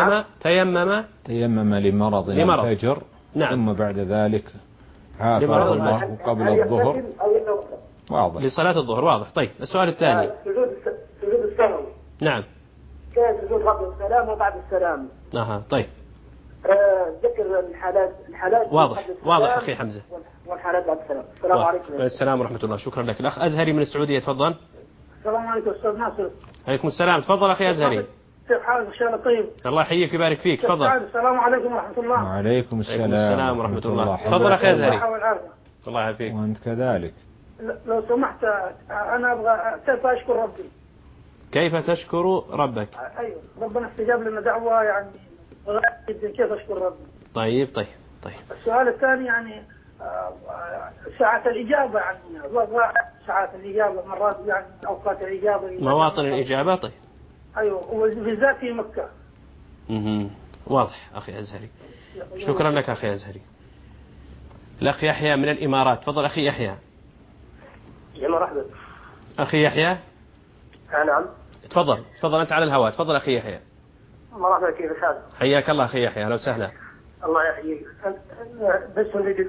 تيمم لمرض الفجر، نعم، ثم بعد ذلك عافاه الله قبل الظهر واضح لصلاة الظهر، واضح. طيب السؤال الثاني سجود السهو. نعم، كان سجود قبل السلام وبعد السلام. طيب ذكر الحالات واضح أخي حمزة، والحالات بعد السلام. السلام عليكم. السلام ورحمة الله. شكرا لك. الأخ أزهري من السعودية، تفضل. السلام عليكم أستاذ ناصر. عليكم السلام، تفضل أخي أزهري. كيف حالك؟ إن شاء الله طيب. الله يحييك ويبارك فيك، تفضل. السلام عليكم ورحمة الله. وعليكم السلام ورحمة الله. تفضل أخي أزهري. الله يعافيك. وأنت كذلك. لو سمحت أنا أبغى كيف أشكر ربي. كيف تشكر ربك؟ أيوه، ربنا استجاب لنا دعوة يعني جدا، كيف أشكر ربي. طيب. السؤال الثاني يعني ساعة الإجابة، يعني ساعات الإجابة مرات يعني أوقات الإجابة، مواطن الإجابة. طيب أيوه، وبالذات في مكة. واضح أخي أزهري. شكرا لك أخي أزهري. الأخ يحيى من الإمارات، تفضل أخي يحيى. يا مرحبا أخي يحيى. نعم تفضل أنت على الهواء، تفضل أخي يحيى. مرحبا، كيف الحال؟ حياك الله أخي يحيى، أهلا وسهلا. الله يحييك. بس نريد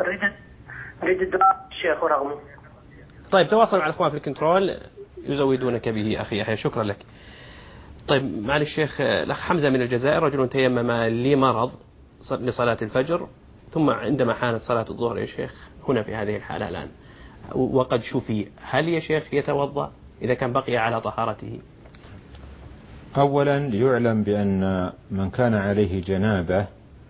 الشيخ ورغمه. طيب تواصل مع الأخوان في الكنترول يزودونك به أخي يحيى، شكرا لك. طيب معالي الشيخ الأخ حمزة من الجزائر، رجل تيمم لمرض لصلاة الفجر، ثم عندما حانت صلاة الظهر يا شيخ هنا في هذه الحالة الآن وقد شفي، هل يا شيخ يتوضأ إذا كان بقي على طهارته؟ أولا ليعلم بأن من كان عليه جنابة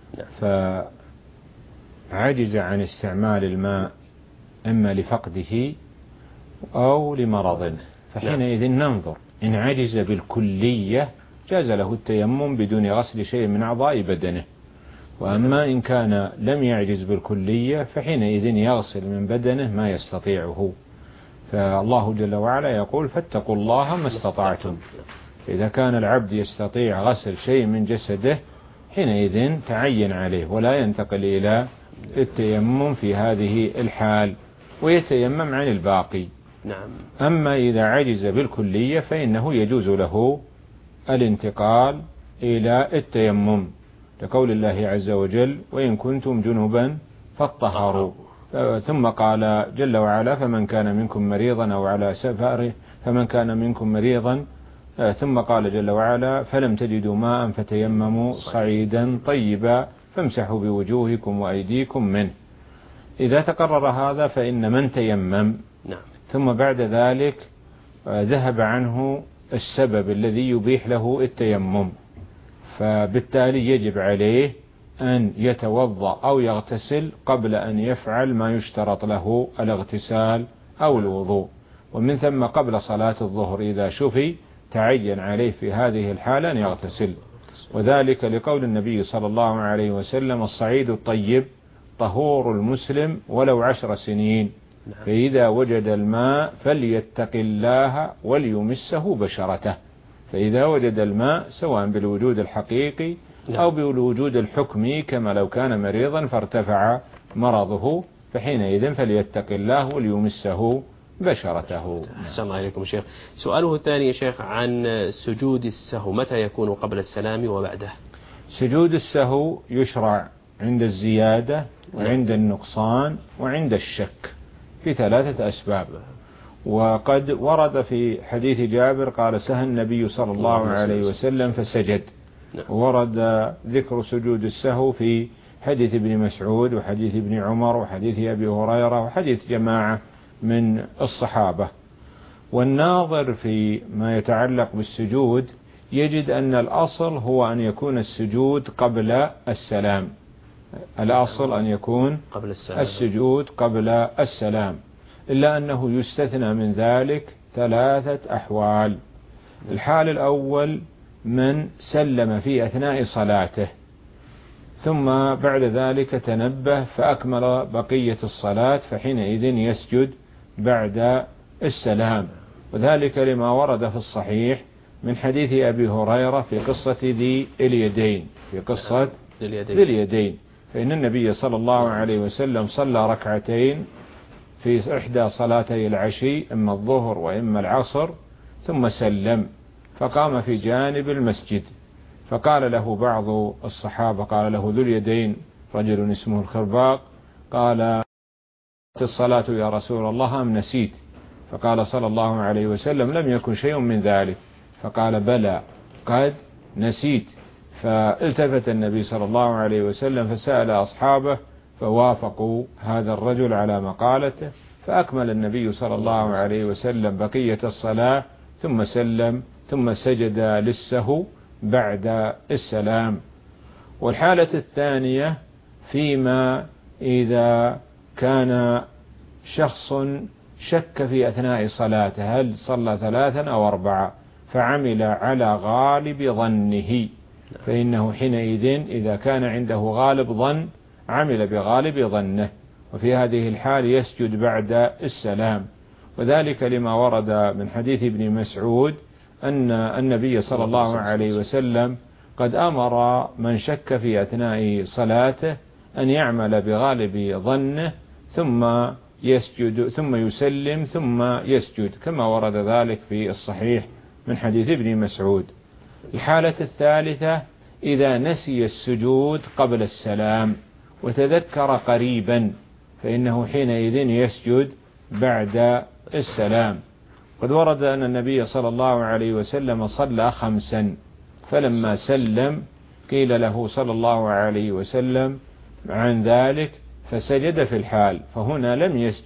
فعجز عن استعمال الماء إما لفقده أو لمرض، فحينئذ ننظر إن عجز بالكلية جاز له التيمم بدون غسل شيء من أعضاء بدنه، وأما إن كان لم يعجز بالكلية فحينئذ يغسل من بدنه ما يستطيعه. فالله جل وعلا يقول: فاتقوا الله ما استطعتم. إذا كان العبد يستطيع غسل شيء من جسده حينئذ تعين عليه ولا ينتقل إلى التيمم في هذه الحال ويتيمم عن الباقي. نعم. أما إذا عجز بالكلية فإنه يجوز له الانتقال إلى التيمم لقول الله عز وجل وإن كنتم جنبا فاطهروا. ثم قال جل وعلا فمن كان منكم مريضا أو على سفر فمن كان منكم مريضا ثم قال جل وعلا فلم تجدوا ماء فتيمموا صعيدا طيبا فامسحوا بوجوهكم وأيديكم منه. إذا تقرر هذا فإن من تيمم ثم بعد ذلك ذهب عنه السبب الذي يبيح له التيمم فبالتالي يجب عليه أن يتوضأ أو يغتسل قبل أن يفعل ما يشترط له الاغتسال أو الوضوء، ومن ثم قبل صلاة الظهر إذا شفي تعين عليه في هذه الحالة أن يغتسل، وذلك لقول النبي صلى الله عليه وسلم الصعيد الطيب طهور المسلم ولو 10 سنين، فإذا وجد الماء فليتق الله وليمسه بشرته. فإذا وجد الماء سواء بالوجود الحقيقي أو بالوجود الحكمي كما لو كان مريضا فارتفع مرضه فحينئذ فليتق الله وليمسه بشرته. أحسن الله عليكم شيخ. سؤاله الثاني يا شيخ عن سجود السهو متى يكون قبل السلام وبعده؟ سجود السهو يشرع عند الزيادة وعند النقصان وعند الشك في 3 أسباب. وقد ورد في حديث جابر قال سهى النبي صلى الله عليه وسلم فسجد. ورد ذكر سجود السهو في حديث ابن مسعود وحديث ابن عمر وحديث أبي هريرة وحديث جماعة من الصحابة. والناظر في ما يتعلق بالسجود يجد أن الأصل هو أن يكون السجود قبل السلام. الأصل أن يكون قبل السجود قبل السلام، إلا أنه يستثنى من ذلك 3 أحوال. الحال الأول من سلم في أثناء صلاته ثم بعد ذلك تنبه فأكمل بقية الصلاة فحينئذ يسجد بعد السلام، وذلك لما ورد في الصحيح من حديث أبي هريرة في قصة ذي اليدين ذي اليدين فإن النبي صلى الله عليه وسلم صلى ركعتين في إحدى صلاتي العشي إما الظهر وإما العصر ثم سلم فقام في جانب المسجد فقال له بعض الصحابة قال له ذو اليدين رجل اسمه الخرباق قال الصلاة يا رسول الله أم نسيت؟ فقال صلى الله عليه وسلم لم يكن شيء من ذلك، فقال بلى قد نسيت. فالتفت النبي صلى الله عليه وسلم فسأل أصحابه فوافقوا هذا الرجل على مقالته، فأكمل النبي صلى الله عليه وسلم بقية الصلاة ثم سلم ثم سجد للسهو بعد السلام. والحالة الثانية فيما إذا كان شخص شك في أثناء صلاته هل صلى 3 أو 4 فعمل على غالب ظنه، فإنه حينئذ إذا كان عنده غالب ظن عمل بغالب ظنه، وفي هذه الحال يسجد بعد السلام، وذلك لما ورد من حديث ابن مسعود أن النبي صلى الله عليه وسلم قد أمر من شك في أثناء صلاته أن يعمل بغالب ظنه ثم يسجد ثم يسلم ثم يسجد كما ورد ذلك في الصحيح من حديث ابن مسعود. الحالة الثالثة إذا نسي السجود قبل السلام وتذكر قريبا فإنه حينئذ يسجد بعد السلام. قد ورد أن النبي صلى الله عليه وسلم صلى 5 فلما سلم قيل له صلى الله عليه وسلم عن ذلك فسجد في الحال، فهنا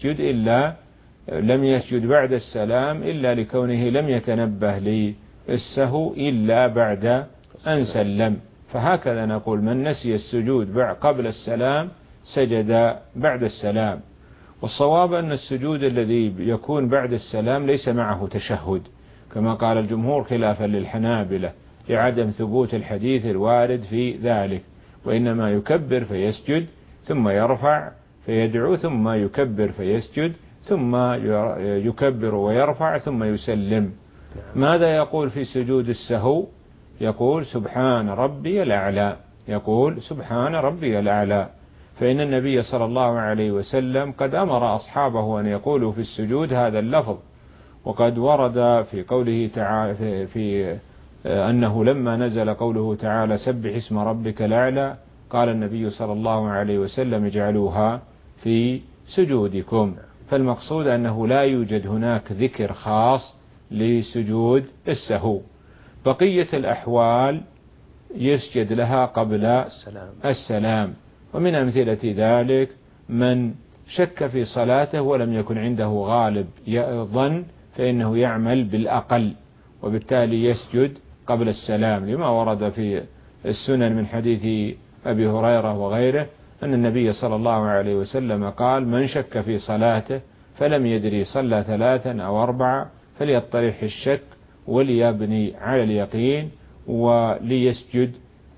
لم يسجد بعد السلام إلا لكونه لم يتنبه للسهو إلا بعد أن سلم. فهكذا نقول من نسي السجود قبل السلام سجد بعد السلام. والصواب أن السجود الذي يكون بعد السلام ليس معه تشهد كما قال الجمهور خلافا للحنابلة لعدم ثبوت الحديث الوارد في ذلك، وإنما يكبر فيسجد ثم يرفع فيدعو ثم يكبر فيسجد ثم يكبر ويرفع ثم يسلم. ماذا يقول في سجود السهو؟ يقول سبحان ربي الأعلى يقول سبحان ربي الأعلى. فإن النبي صلى الله عليه وسلم قد أمر أصحابه أن يقولوا في السجود هذا اللفظ، وقد ورد في قوله تعالى في أنه لما نزل قوله تعالى سبح اسم ربك الأعلى قال النبي صلى الله عليه وسلم اجعلوها في سجودكم. فالمقصود أنه لا يوجد هناك ذكر خاص لسجود السهو. بقية الأحوال يسجد لها قبل السلام. ومن أمثلة ذلك من شك في صلاته ولم يكن عنده غالب ظن فإنه يعمل بالأقل، وبالتالي يسجد قبل السلام، لما ورد في السنن من حديث أبي هريرة وغيره أن النبي صلى الله عليه وسلم قال من شك في صلاته فلم يدري صلى 3 أو 4 فليطرح الشك وليبني على اليقين وليسجد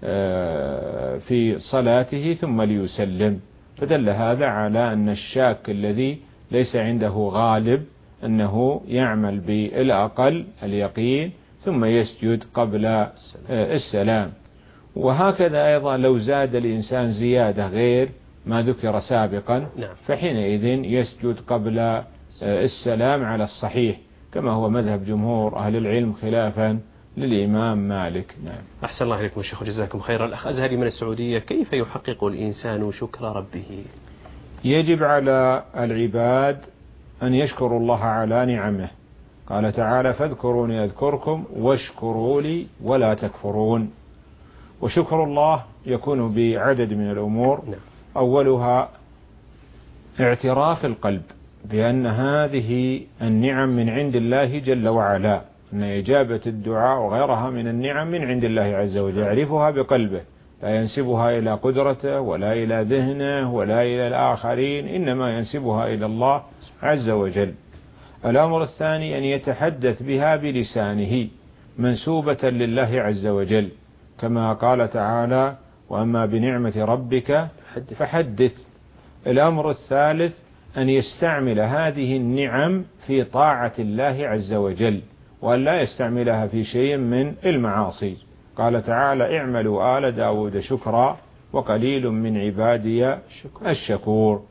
في صلاته ثم ليسلم. فدل هذا على أن الشاك الذي ليس عنده غالب أنه يعمل بالأقل اليقين ثم يسجد قبل السلام. وهكذا أيضا لو زاد الإنسان زيادة غير ما ذكر سابقا فحينئذ يسجد قبل السلام على الصحيح، كما هو مذهب جمهور أهل العلم خلافا للإمام مالك. نعم. أحسن الله إليكم الشيخ وجزاكم خيرا. الأخ أزهري من السعودية: كيف يحقق الإنسان شكر ربه؟ يجب على العباد أن يشكروا الله على نعمه. قال تعالى فاذكروني أذكركم واشكروا لي ولا تكفرون. وشكر الله يكون بعدد من الأمور. أولها اعتراف القلب بأن هذه النعم من عند الله جل وعلا، أن إجابة الدعاء وغيرها من النعم من عند الله عز وجل، يعرفها بقلبه لا ينسبها إلى قدرته ولا إلى ذهنه ولا إلى الآخرين، إنما ينسبها إلى الله عز وجل. الأمر الثاني أن يتحدث بها بلسانه منسوبة لله عز وجل، كما قال تعالى وأما بنعمة ربك فحدث. الأمر الثالث أن يستعمل هذه النعم في طاعة الله عز وجل، وأن لا يستعملها في شيء من المعاصي. قال تعالى اعملوا آل داود شكرا وقليل من عبادي الشكور.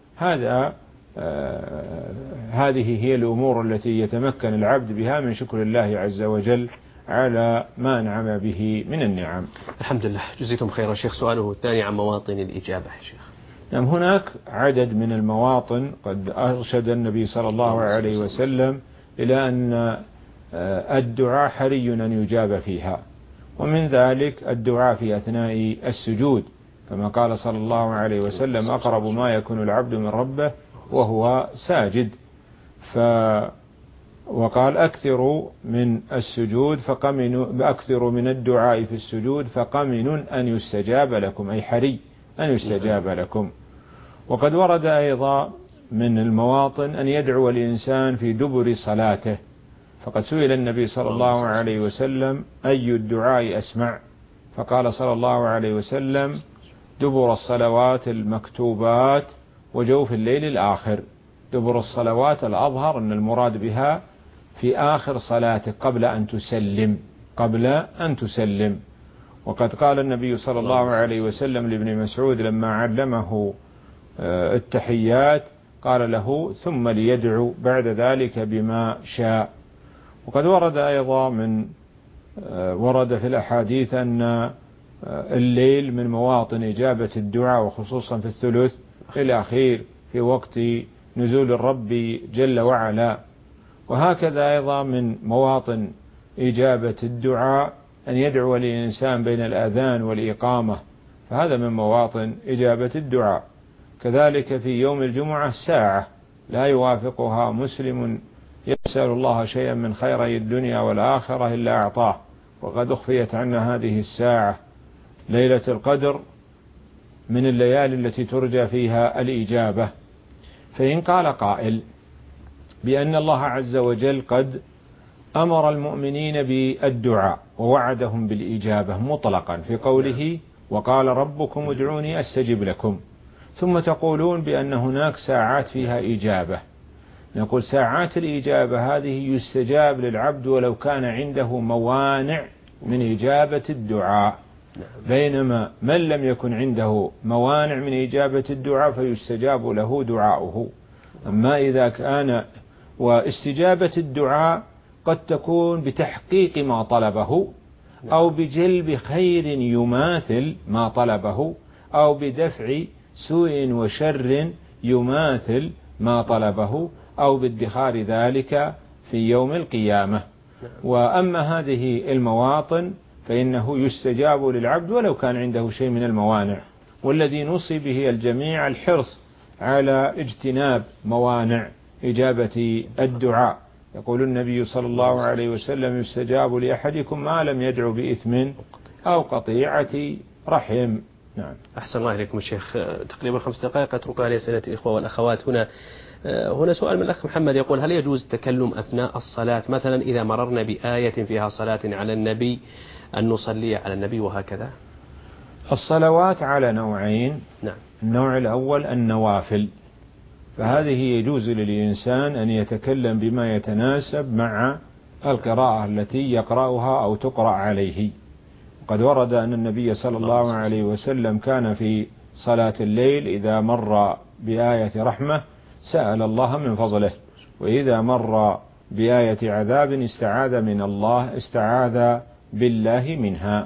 هذه هي الأمور التي يتمكن العبد بها من شكر الله عز وجل على ما أنعم به من النعم. الحمد لله، جزيتم خيرا. شيخ سؤاله الثاني عن مواطن الإجابة. شيخ نعم، هناك عدد من المواطن قد أرشد النبي صلى الله عليه وسلم إلى أن الدعاء حري أن يجاب فيها، ومن ذلك الدعاء في أثناء السجود، كما قال صلى الله عليه وسلم أقرب ما يكون العبد من ربه وهو ساجد. وقال أكثروا من السجود أكثروا من الدعاء في السجود فقمن أن يستجاب لكم، أي حري أن يستجاب لكم. وقد ورد أيضا من المواطن أن يدعو الإنسان في دبر صلاته، فقد سئل النبي صلى الله عليه وسلم أي الدعاء أسمع، فقال صلى الله عليه وسلم دبر الصلوات المكتوبات وجوف الليل الآخر. دبر الصلوات الأظهر أن المراد بها في آخر صلاتك قبل أن تسلم. وقد قال النبي صلى الله عليه وسلم لابن مسعود لما علمه التحيات قال له ثم ليدعو بعد ذلك بما شاء. وقد ورد أيضا ورد في الأحاديث أن الليل من مواطن إجابة الدعاء، وخصوصا في الثلث الأخير في وقت نزول الرب جل وعلا. وهكذا أيضا من مواطن إجابة الدعاء أن يدعو الإنسان بين الأذان والإقامة، فهذا من مواطن إجابة الدعاء. كذلك في يوم الجمعة ساعة لا يوافقها مسلم يسأل الله شيئا من خيري الدنيا والآخرة إلا أعطاه، وقد أخفيت عنا هذه الساعة. ليلة القدر من الليالي التي ترجى فيها الإجابة. فإن قال قائل بأن الله عز وجل قد أمر المؤمنين بالدعاء ووعدهم بالإجابة مطلقا في قوله وقال ربكم ادعوني أستجب لكم، ثم تقولون بأن هناك ساعات فيها إجابة، نقول ساعات الإجابة هذه يستجاب للعبد ولو كان عنده موانع من إجابة الدعاء، بينما من لم يكن عنده موانع من إجابة الدعاء فيستجاب له دعاؤه. أما إذا كان واستجابة الدعاء قد تكون بتحقيق ما طلبه أو بجلب خير يماثل ما طلبه أو بدفع سوء وشر يماثل ما طلبه أو بادخار ذلك في يوم القيامة. وأما هذه المواطن فإنه يستجاب للعبد ولو كان عنده شيء من الموانع. والذي نوصي به الجميع الحرص على اجتناب موانع إجابة الدعاء. يقول النبي صلى الله عليه وسلم: يستجاب لأحدكم ما لم يدعو بإثم أو قطيعة رحم. نعم. أحسن الله إليكم الشيخ. تقريبا 5 دقائق أتركها لأسئلة الإخوة والأخوات. هنا سؤال من الأخ محمد يقول: هل يجوز التكلم أثناء الصلاة، مثلا إذا مررنا بآية فيها صلاة على النبي أن نصلي على النبي وهكذا؟ الصلوات على نوعين. نعم. النوع الأول النوافل، فهذه يجوز للإنسان أن يتكلم بما يتناسب مع القراءة التي يقرأها أو تقرأ عليه. قد ورد أن النبي صلى الله عليه وسلم كان في صلاة الليل إذا مر بآية رحمة سأل الله من فضله، وإذا مر بآية عذاب استعاذ من الله، استعاذ بالله منها.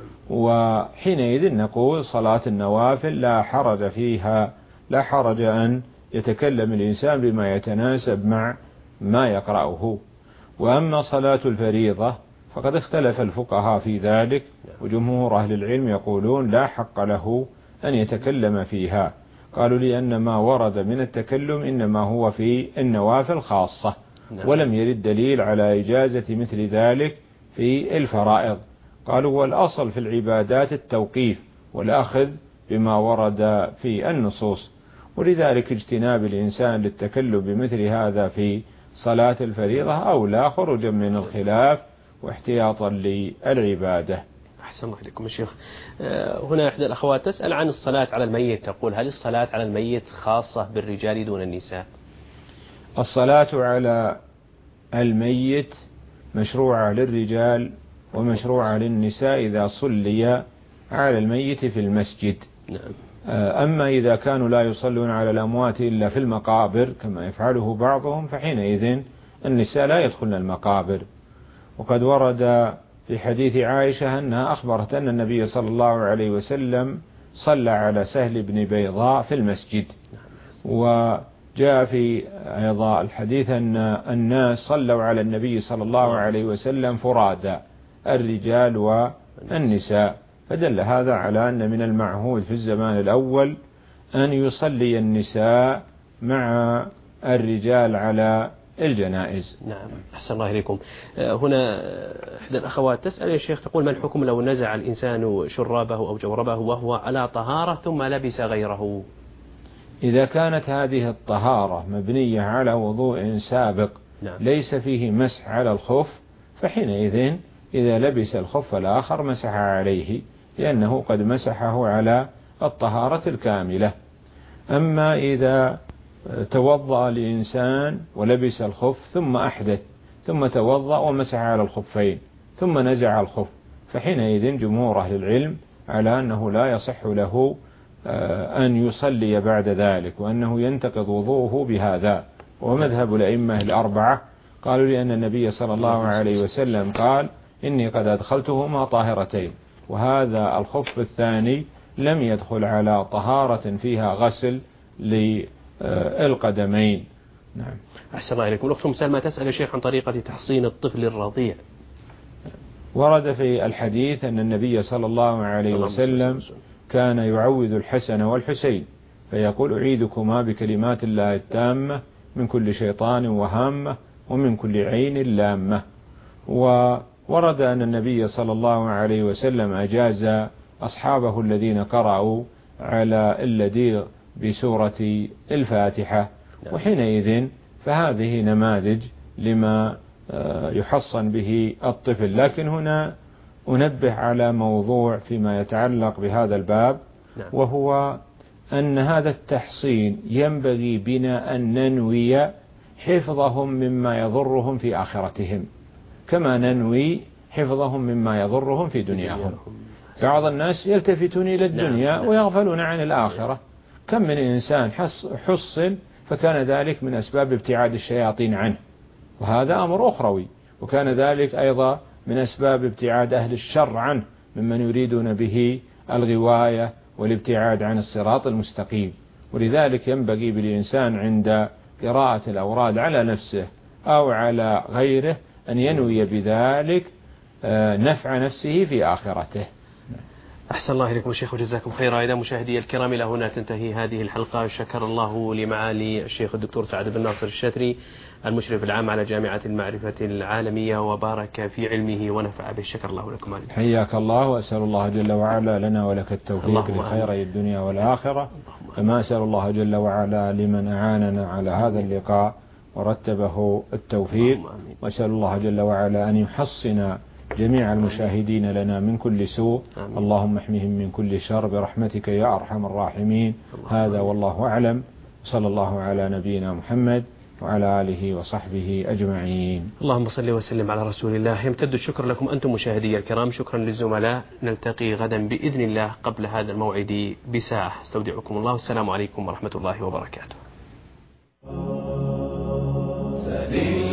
وحينئذ نقول صلاة النوافل لا حرج فيها، لا حرج أن يتكلم الإنسان بما يتناسب مع ما يقرأه. وأما صلاة الفريضة فقد اختلف الفقهاء في ذلك، وجمهور أهل العلم يقولون لا حق له أن يتكلم فيها. قالوا لأن ما ورد من التكلم إنما هو في النوافل خاصة، ولم يرد دليل على إجازة مثل ذلك في الفرائض. قالوا والأصل في العبادات التوقيف والأخذ بما ورد في النصوص، ولذلك اجتناب الإنسان للتكلم بمثل هذا في صلاة الفريضة أولى خروجا من الخلاف واحتياطا للعبادة. أحسن الله إليكم الشيخ. هنا إحدى الأخوات تسأل عن الصلاة على الميت، تقول: هل الصلاة على الميت خاصة بالرجال دون النساء؟ الصلاة على الميت مشروعة للرجال ومشروعة للنساء إذا صلي على الميت في المسجد. نعم. أما إذا كانوا لا يصلون على الأموات إلا في المقابر كما يفعله بعضهم فحينئذ النساء لا يدخلن المقابر. وقد ورد في حديث عائشة أنها أخبرت أن النبي صلى الله عليه وسلم صلى على سهل بن بيضاء في المسجد. وجاء في أيضا الحديث أن الناس صلوا على النبي صلى الله عليه وسلم فرادا، الرجال والنساء، فدل هذا على أن من المعهود في الزمان الأول أن يصلي النساء مع الرجال على الجنائز. نعم. أحسن الله إليكم. هنا إحدى الأخوات تسأل يا شيخ، تقول: ما الحكم لو نزع الإنسان شرابه أو جوربه وهو على طهارة ثم لبس غيره؟ إذا كانت هذه الطهارة مبنية على وضوء سابق ليس فيه مسح على الخف، فحينئذ إذا لبس الخف الآخر مسح عليه، لأنه قد مسحه على الطهارة الكاملة. أما إذا توضأ الإنسان ولبس الخف ثم أحدث ثم توضأ ومسح على الخفين ثم نزع الخف، فحينئذ جمهور أهل العلم على أنه لا يصح له أن يصلي بعد ذلك، وأنه ينتقض وضوءه بهذا. ومذهب الأئمة الأربعة قالوا لأن النبي صلى الله عليه وسلم قال: إني قد أدخلتهما طاهرتين، وهذا الخف الثاني لم يدخل على طهارة فيها غسل للقدمين. نعم. أحسن الله إليكم. الأخت سلمى تسأل يا شيخ عن طريقة تحصين الطفل الرضيع. ورد في الحديث أن النبي صلى الله عليه وسلم كان يعوذ الحسن والحسين فيقول: أعيذكما بكلمات الله التامة من كل شيطان وهامة ومن كل عين لامة. وورد أن النبي صلى الله عليه وسلم أجاز أصحابه الذين قرأوا على اللديغ بسورة الفاتحة، وحينئذ فهذه نماذج لما يحصن به الطفل. لكن هنا أنبه على موضوع فيما يتعلق بهذا الباب، وهو أن هذا التحصين ينبغي بنا أن ننوي حفظهم مما يضرهم في آخرتهم كما ننوي حفظهم مما يضرهم في دنياهم. بعض الناس يلتفتون إلى الدنيا ويغفلون عن الآخرة. كم من إنسان حصل فكان ذلك من أسباب ابتعاد الشياطين عنه، وهذا أمر أخروي، وكان ذلك أيضا من أسباب ابتعاد أهل الشر عنه ممن يريدون به الغواية والابتعاد عن الصراط المستقيم. ولذلك ينبغي بالإنسان عند قراءة الأوراد على نفسه أو على غيره أن ينوي بذلك نفع نفسه في آخرته. أحسن الله إليكم الشيخ وجزاكم خيرا. إذا مشاهدي الكرام إلى هنا تنتهي هذه الحلقة. شكر الله لمعالي الشيخ الدكتور سعد بن ناصر الشتري المشرف العام على جامعة المعرفة العالمية وبارك في علمه ونفع به. شكر الله لكم. حياك الله، وأسأل الله جل وعلا لنا ولك التوفيق لخيري الدنيا والآخرة، كما أسأل الله جل وعلا لمن أعاننا على هذا اللقاء ورتبه التوفيق، وأسأل الله جل وعلا أن يحصن جميع المشاهدين لنا من كل سوء. اللهم احمهم من كل شر برحمتك يا أرحم الراحمين. هذا والله أعلم. صلى الله على نبينا محمد وعلى آله وصحبه أجمعين. اللهم صل وسلم على رسول الله. يمتد الشكر لكم أنتم مشاهدي الكرام. شكرا للزملاء. نلتقي غدا بإذن الله قبل هذا الموعد بساعة. استودعكم الله. السلام عليكم ورحمة الله وبركاته.